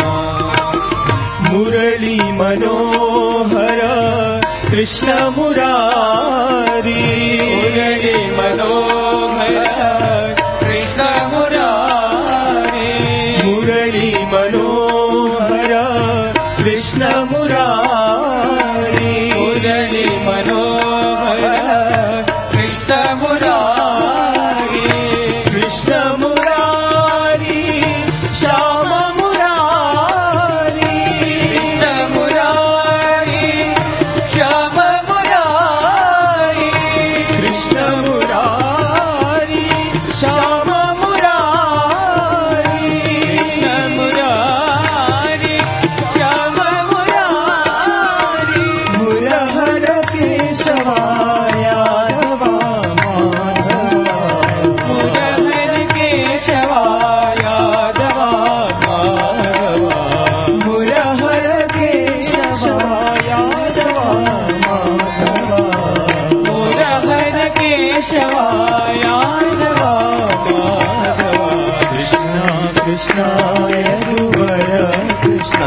मुरली मनोहर कृष्ण मुरारी मुरली मनोहर कृष्ण मुरारी मुरली मनोहर कृष्ण मुरारी मुरली मनोहर कृष्ण मुरारी कृष्ण मुरारी श्याम मुरारी कृष्ण मुरारी श्याम मुरारी कृष्ण मुरारी श्याम मुरारी कृष्ण मुरारी श्याम मुरारी मुरहर केशवा यादवा माधवा मुरहर केशवा यादवा माधवा मुरहर केशवा यादवा माधवा मुरहर केशवा यादवा माधवा कृष्णा कृष्णा यदुवर कृष्णा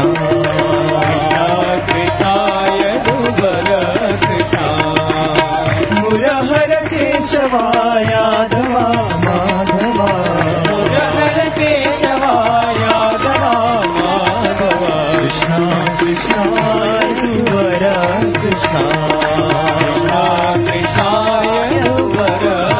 कृष्णा यदुवर कृष्णा मुरहर केशवा यादवा माधवा मुरहर केशवा यादवा माधवा कृष्णा कृष्णा यदुवर कृष्णा कृष्णा यदुवर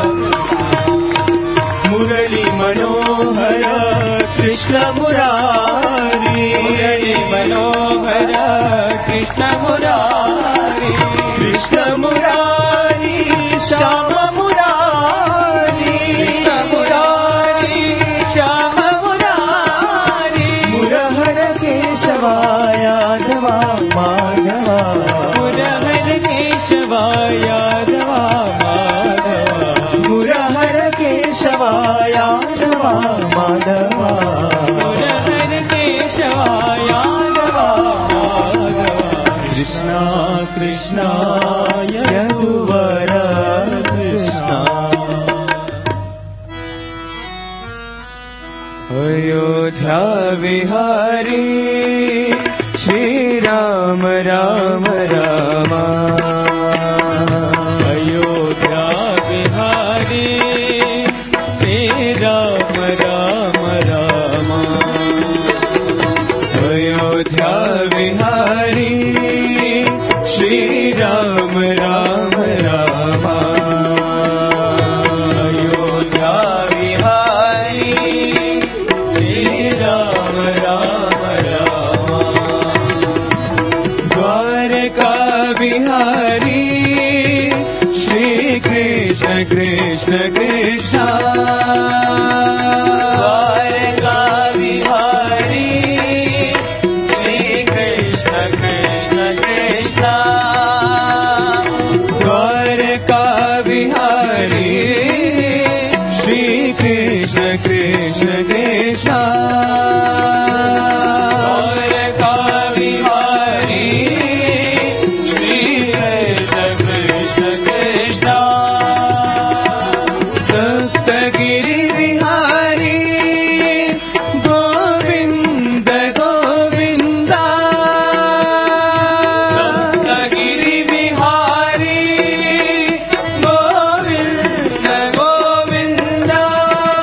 मुरली मनोहर कृष्ण मुरारी मुरली मनोहर कृष्ण मुरारी कृष्ण मुरारी श्याम मुरारी कृष्ण मुरारी श्याम मुरारी मुरहर केशवा यादवा माधवा मुरहर केशवा यादवा माधवा मुरहर केशवा यादवा माधवा मुरहर केशवा यादवा Madhava Krishna Krishna Yaduvar Krishna Ayodhya Vihari Shri Ram Ram Ram Ayodhya Vihari Shri Ram Ram Ram Ayodhya Vihari Shri Ram Ram Ram Ayodhya Vihari Shri Ram Ram Ram Dwarka Vihari Shri Krishna Krishna Krishna Dwarka Vihari Shri Krishna Krishna Krishna Dwarka Vihari Shri Krishna Krishna Krishna Dwarka Vihari Shri Krishna Krishna Krishna Saptagiri Vihari Govind Govind Saptagiri Vihari Govind Govind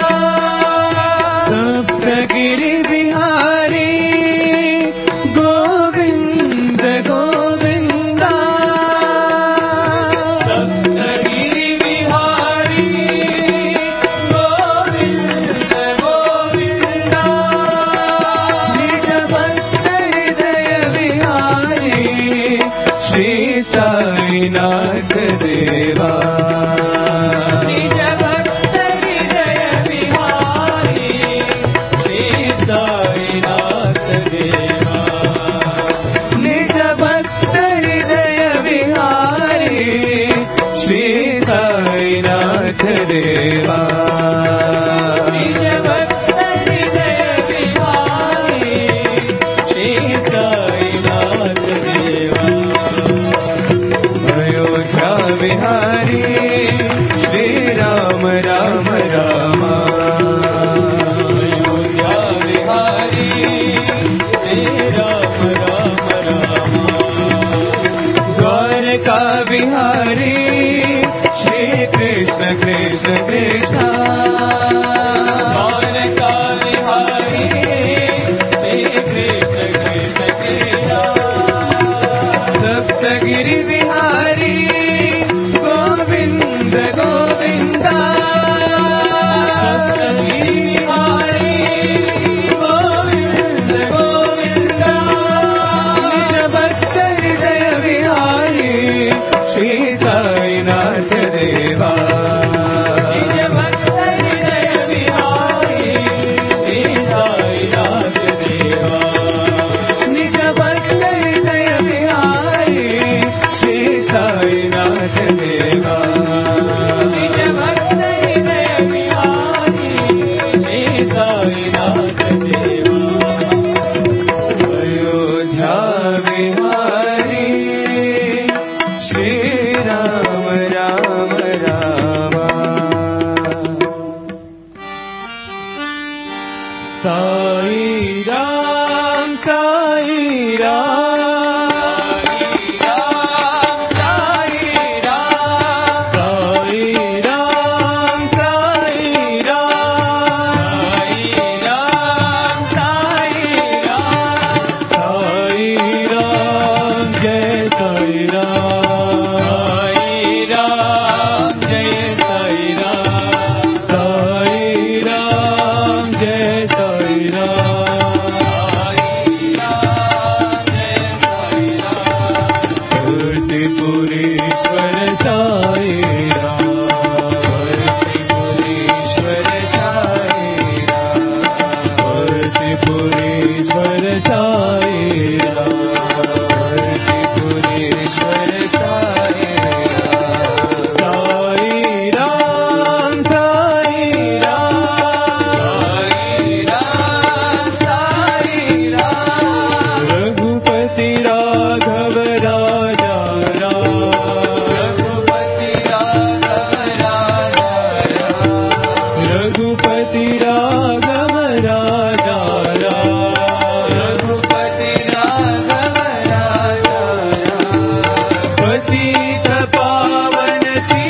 Sai Ram, Sai Ram, Sai Ram, Sai Ram, Sai Ram, Sai Ram, Sai Ram, Jai Sai Ram, Sai Ram, Jai Sai Ram, Sai Ram, Jai Sai Ram, Purishwar Sai Ram, Purishwar Sai Ram, Purishwar Sai Ram, Purishwar Sai Ram, Sai Ram, Sai Ram, Sai Ram, Raghupati Raghav Raja Raghupati Raghav Raja Patit Pavan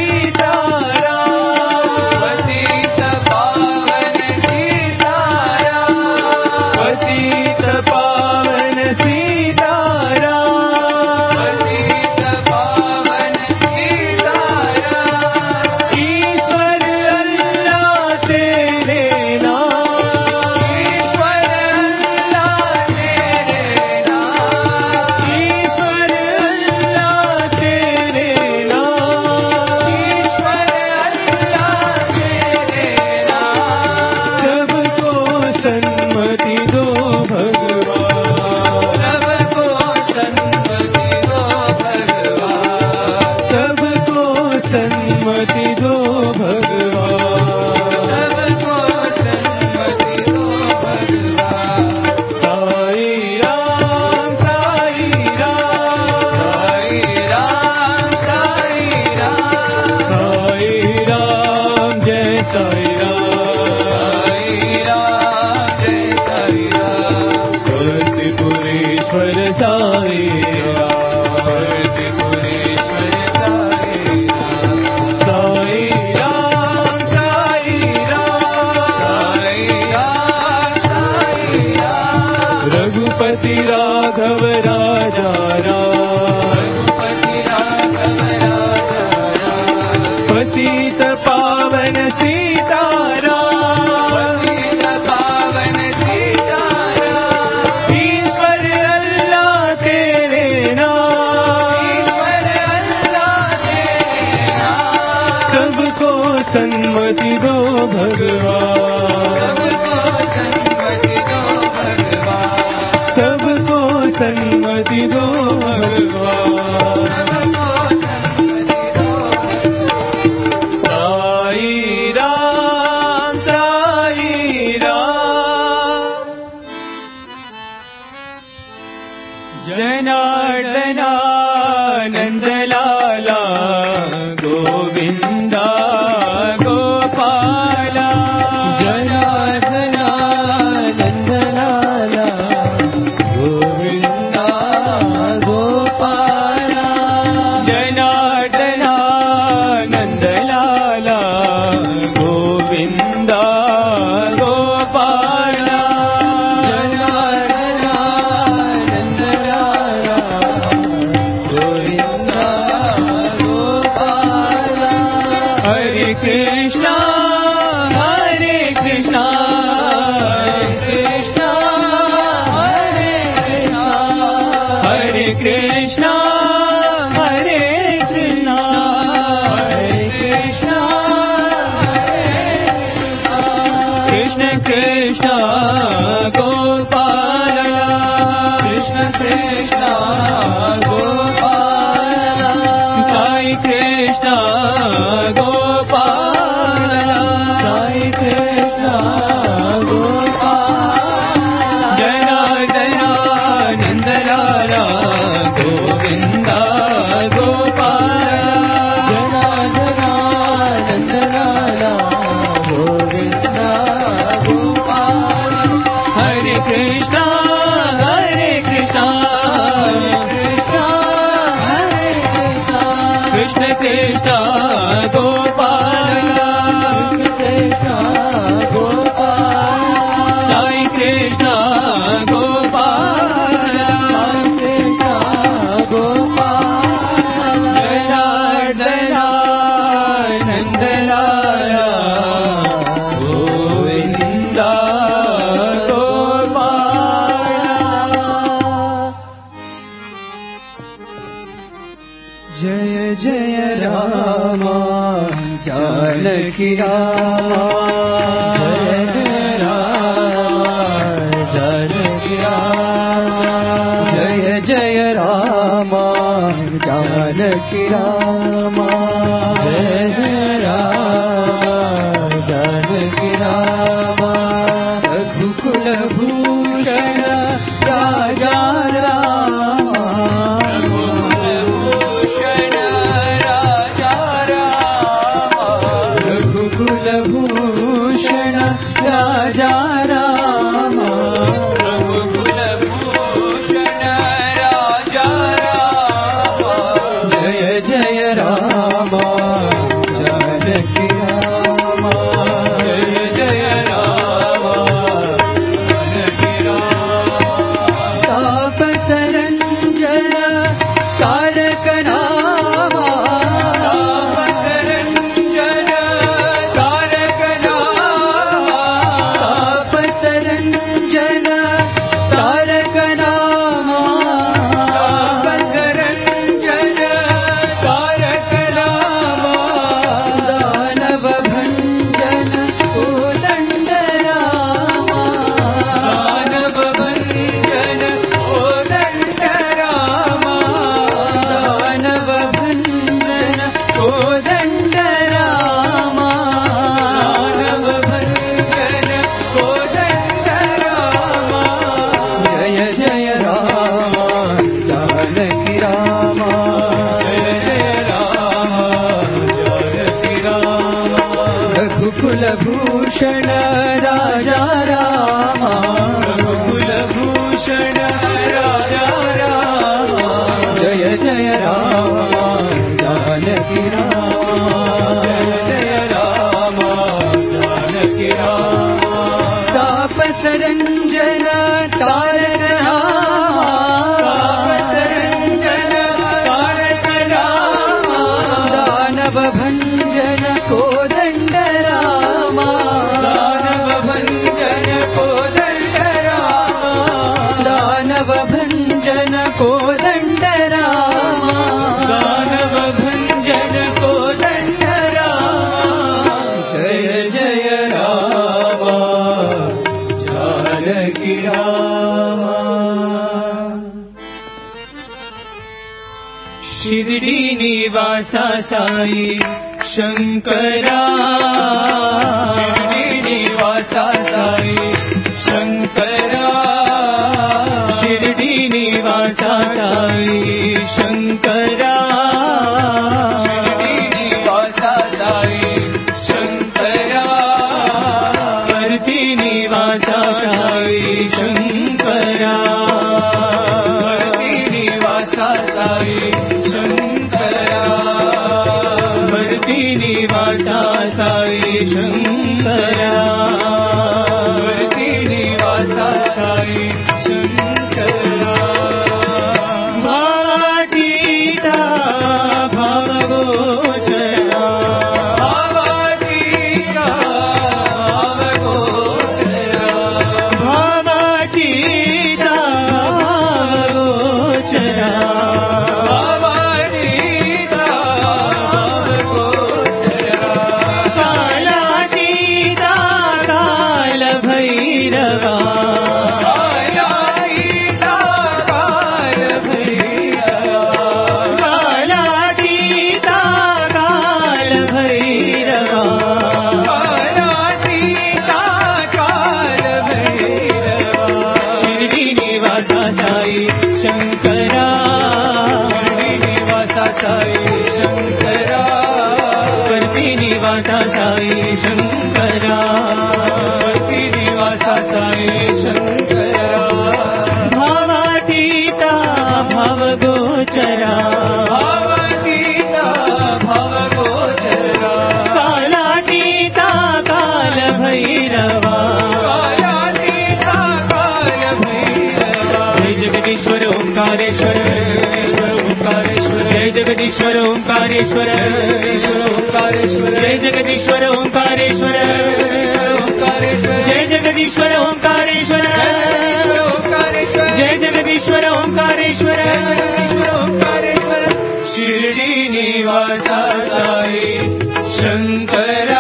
Sitaram, Patit Pavan Sitaram, Patit Pavan Sitaram, Patit Pavan Sitaram, Ishwar Allah Tere naam, Ishwar Allah Tere naam, Ishwar Allah Tere naam, Ishwar Allah Tere naam, सबको सन्मति दो भगवान, सबको सन्मति दो भगवान, सबको सन्मति दो भगवान, सबको सन्मति दो भगवान, साई राम, साई राम, साई राम, साई राम, जय साई राम, जय Sai Ram, Purishwar Sai Ram, Purishwar Sai Ram, Sai Ram, Sai Ram, Sai Ram, Raghupati Raghav Raja Raghupati Raghav Raja Patit Pavan Sitaram, Patit Pavan Sitaram, Ishwar Allah Tere naam, Ishwar Allah Tere naam, सबको सन्मति दो भगवान, सबको सन्मति दो भगवान, साई राम, साई राम, जनार्दना नंदलाला गोविंदा गोपाला, जनार्दना नंदलाला गोविंदा गोपाला, जनार्दना नंदलाला गोविंदा गोपाला, जनार्दना नंदलाला गोविंदा गोपाला, हरे कृष्णा हरे कृष्णा, हरे कृष्णा, हरे कृष्णा, हरे कृष्णा, हरे कृष्णा, कृष्ण कृष्ण गोपाला, कृष्ण कृष्ण गोपाला, साई कृष्ण गोपाला, साई कृष्ण गोपाला, जनार्दना नंदलाला गोविंदा गोपाला, जनार्दना नंदलाला गोविंदा गोपाला, कृष्ण गोपाल कृष्ण गोपाल जनार्दन नंदलाल गोविंद जय जय राम जानकी राम जय जय राम जानकी राम जय जय राम जानकी राम जय जय राम जानकी राम रघुकुल भूषण राजा राम कुलभूषण राजा राम रघुकुलभूषण राजा राम जय जय राम जानकी राम जय जय राम जानकी राम तापस रंजन तारक नाम तापस रंजन तारक नाम तापस रंजन तारक नाम दानव भंजन कोदंड राम दानव भंजन कोदंड राम दानव भंजन कोदंड राम दानव भंजन कोदंड राम जय जय राम जानकी राम जय जय राम जानकी राम रघुकुल भूषण राजा राम रघुकुल भूषण राजा राम जय जय राम जानकी राम जय जय राम जानकी राम तापस रंजन तारक नाम तापस रंजन तारक नाम दानव भंजन कोदंड राम दानव भंजन कोदंड राम दानव भंजन कोदंड राम दानव भंजन कोदंड राम जय जय राम जानकी राम शिरडी निवासा साई शंकरा शिरडी निवासा साई शंकरा शिरडी निवासा साई शंकरा शिरडी निवासा साई शंकरा वर्ती निवासा साई शंकरा वर्ती निवासा साई शंकरा वर्ती निवासा साई शंकरा वर्ती निवासा साई शंकरा भावातीता भावगोचरा भावातीता भावगोचरा भावातीता भावगोचरा भावातीता भावगोचरा कालातीता काल भैरवा कालातीता काल भैरवा कालातीता काल भैरवा कालातीता काल भैरवा शिरडी निवासा साई शंकरा शिरडी निवासा साई शंकरा वर्ती निवासा साई शंकरा वर्ती निवासा साई शंकरा भावातीता भावगोचरा भावातीता भावगोचरा कालातीता काल भैरवा कालातीता जगदीश्वर ओंकारेश्वर ओंकारेश्वर जय जगदीश्वर ओंकारेश्वर ओंकारेश्वर जय जगदीश्वर ओंकारेश्वर ओंकारेश्वर जय जगदीश्वर ओंकारेश्वर ओंकारेश्वर शिरडी निवासा साई शंकरा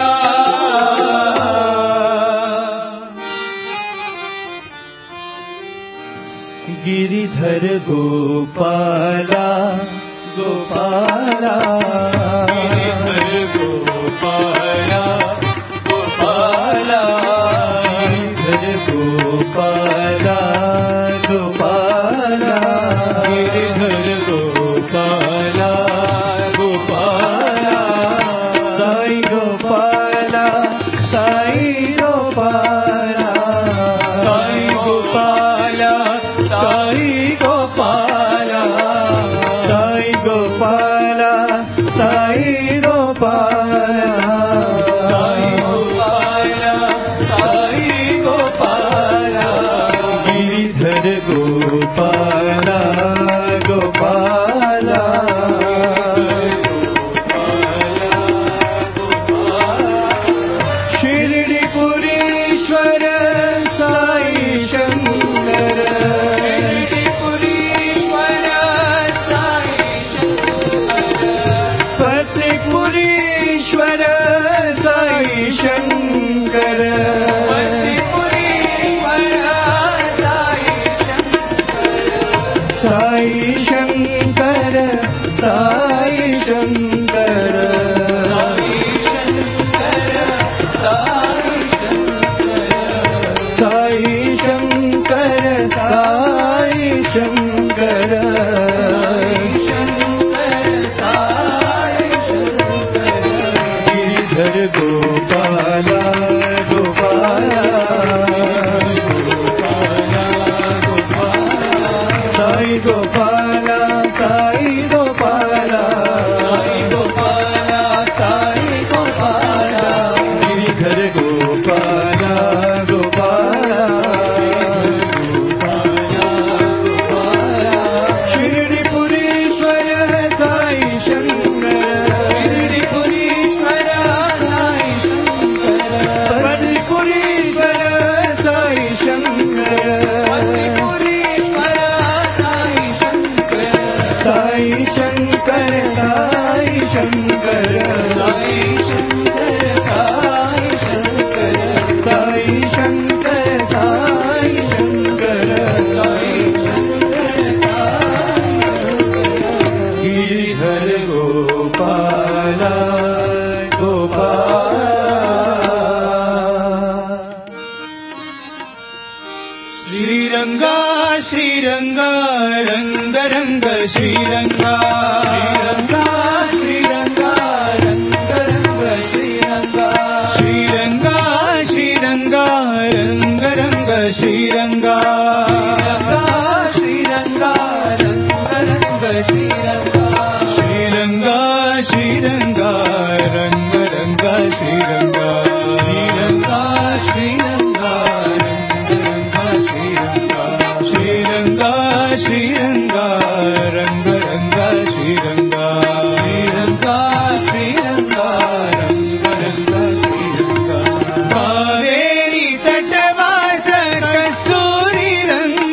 गिरिधर गोपाला गोपाला गिरिधर गोपाला गोपाला गिरिधर गोपाला गोपाला गिरिधर गोपाला गोपाला साई गोपाला साई गोपाला साई गोपाला साई गोपाला साई गोपाला साई गोपाला साई गोपाला साई गोपाला गिरिधर गोपाला गोपाला शिरडीपुरीश्वर साई शंकर फतेहपुरीश्वर साई शंकर फतेहपुरीश्वर साई शंकर साई शंकर साई शंकर साई शंकर साई शंकर गिरिधर गोपाला गोपाला साई गोपाला साई गोपाला साई गोपाला साई गोपाला गिरिधर गोपाला गोपाला शिरडीपुरीश्वर साई शंकर शिरडीपुरीश्वर साई शंकर फतेहपुरीश्वर साई शंकर फतेहपुरीश्वर साई शंकर साई शंकर साई शंकर साई शंकर साई शंकर साई शंकर साई शंकर साई शंकर गिरिधर गोपाला गोपाला श्रीरंगा श्रीरंगा रंग रंग श्रीरंगा श्रीरंगा रंग रंग श्रीरंगा श्रीरंगा श्रीरंगा रंग रंग श्रीरंगा श्रीरंगा रंग रंग श्रीरंगा श्रीरंगा श्रीरंगा रंग रंग श्रीरंगा श्रीरंगा श्रीरंगा श्रीरंगा श्रीरंगा रंग रंग श्रीरंगा श्रीरंगा श्रीरंगा रंग रंग श्रीरंगा कावेरी तटवास कस्तूरी रंग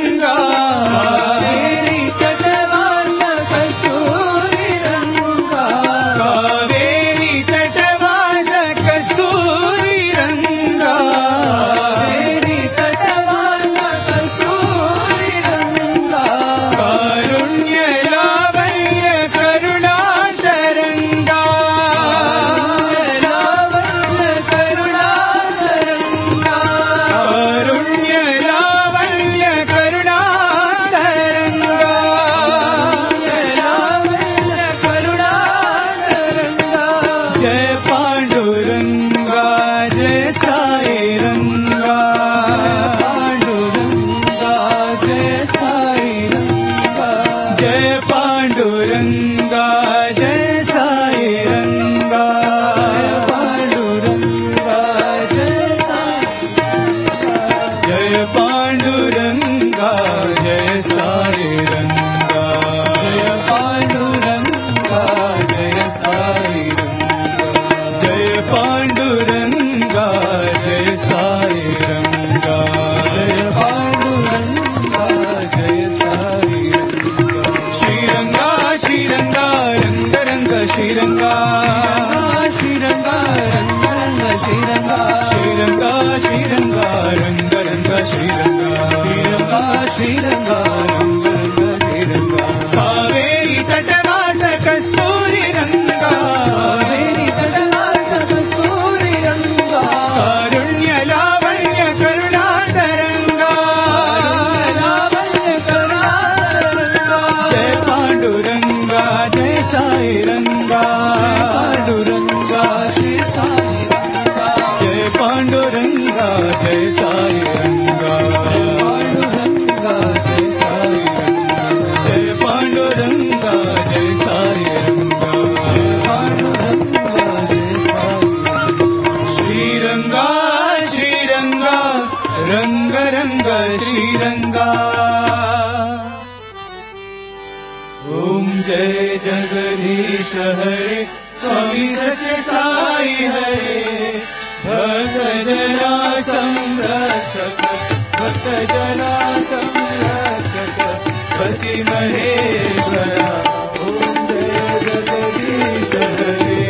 रंग रंग श्रीरंगा। ओम जय जगदीश हरे स्वामी सत्य साई हरे। भक्त जना संरक्षक भक्त जना संरक्षक पति महेश्वरा। ओम जय जगदीश हरे।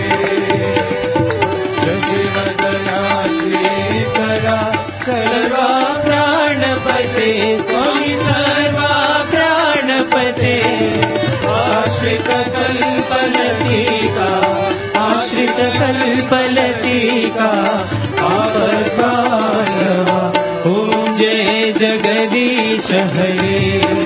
शशिवदना श्रीकरा सर्वा प्राणपते स्वामी सर्वा प्राणपते। आश्रित कल्पलतिका आश्रित कल्पलतिका आपद्बांधवा। ओम जय जगदीश हरे।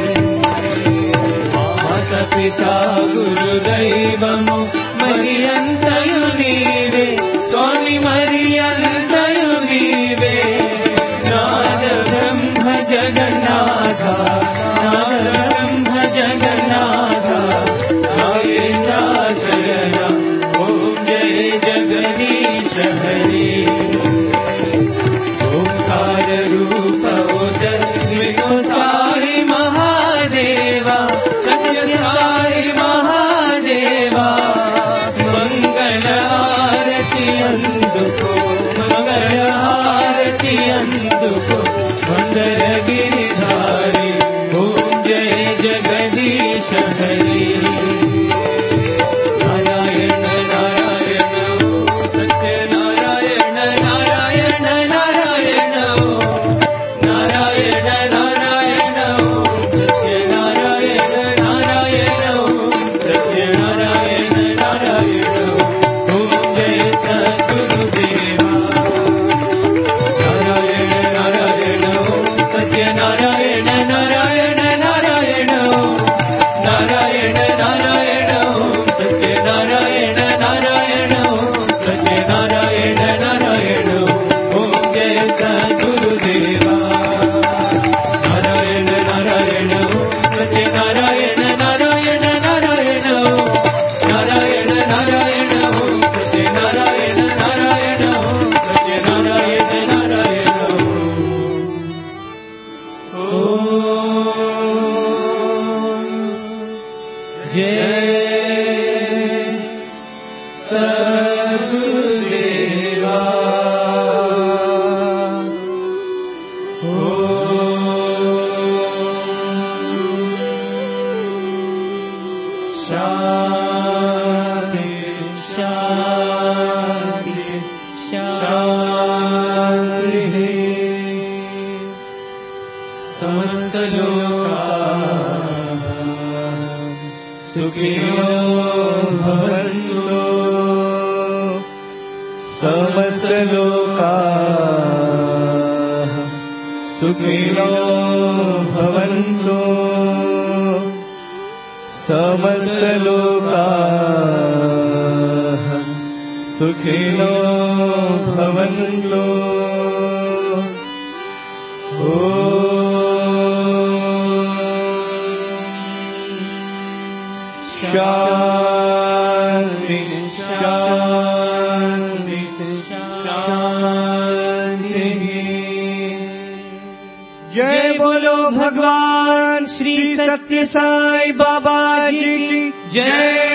माता पिता गुरुदैवमु मरियंतयु नीवे स्वामी मरियंतयु नीवे। नाद ब्रह्म जगन्नाथा नाद ब्रह्म जगन्नाथा नागेन्द्र शरण। ओम जय जगदीश हरे। ओंकार रूप ओजस्वी साई महादेवा सत्य साई महादेवा। मंगल आरती अंदुको मंगल आरती अंदुको मंगल गिरिधारी। ओम जय जगदीश हरे। नारायण नारायण सत्य नारायण नारायण नारायण नारायण नारायण सत्य नारायण नारायण सत्य नारायण नारायण। ओम जय सद्गुरुदेवा। नारायण नारायण सत्य नारायण नारायण नारायण नारायण नारायण सत्य नारायण नारायण सत्य नारायण नारायण। ओम जय सद्गुरुदेवा। नारायण नारायण सत्य नारायण नारायण नारायण नारायण नारायण सत्य नारायण नारायण सत्य नारायण नारायण। ओम जय सद्गुरुदेवा। शांति शांति शांति। समस्त लोकाः सुखिनो भवन्तु। समस्त लोकाः सुखिनो भवन्तु। समस्त लोकाः सुखिनो भवन्तु। शांति शांति शांति। जय बोलो भगवान श्री सत्य साई बाबा जी की जय।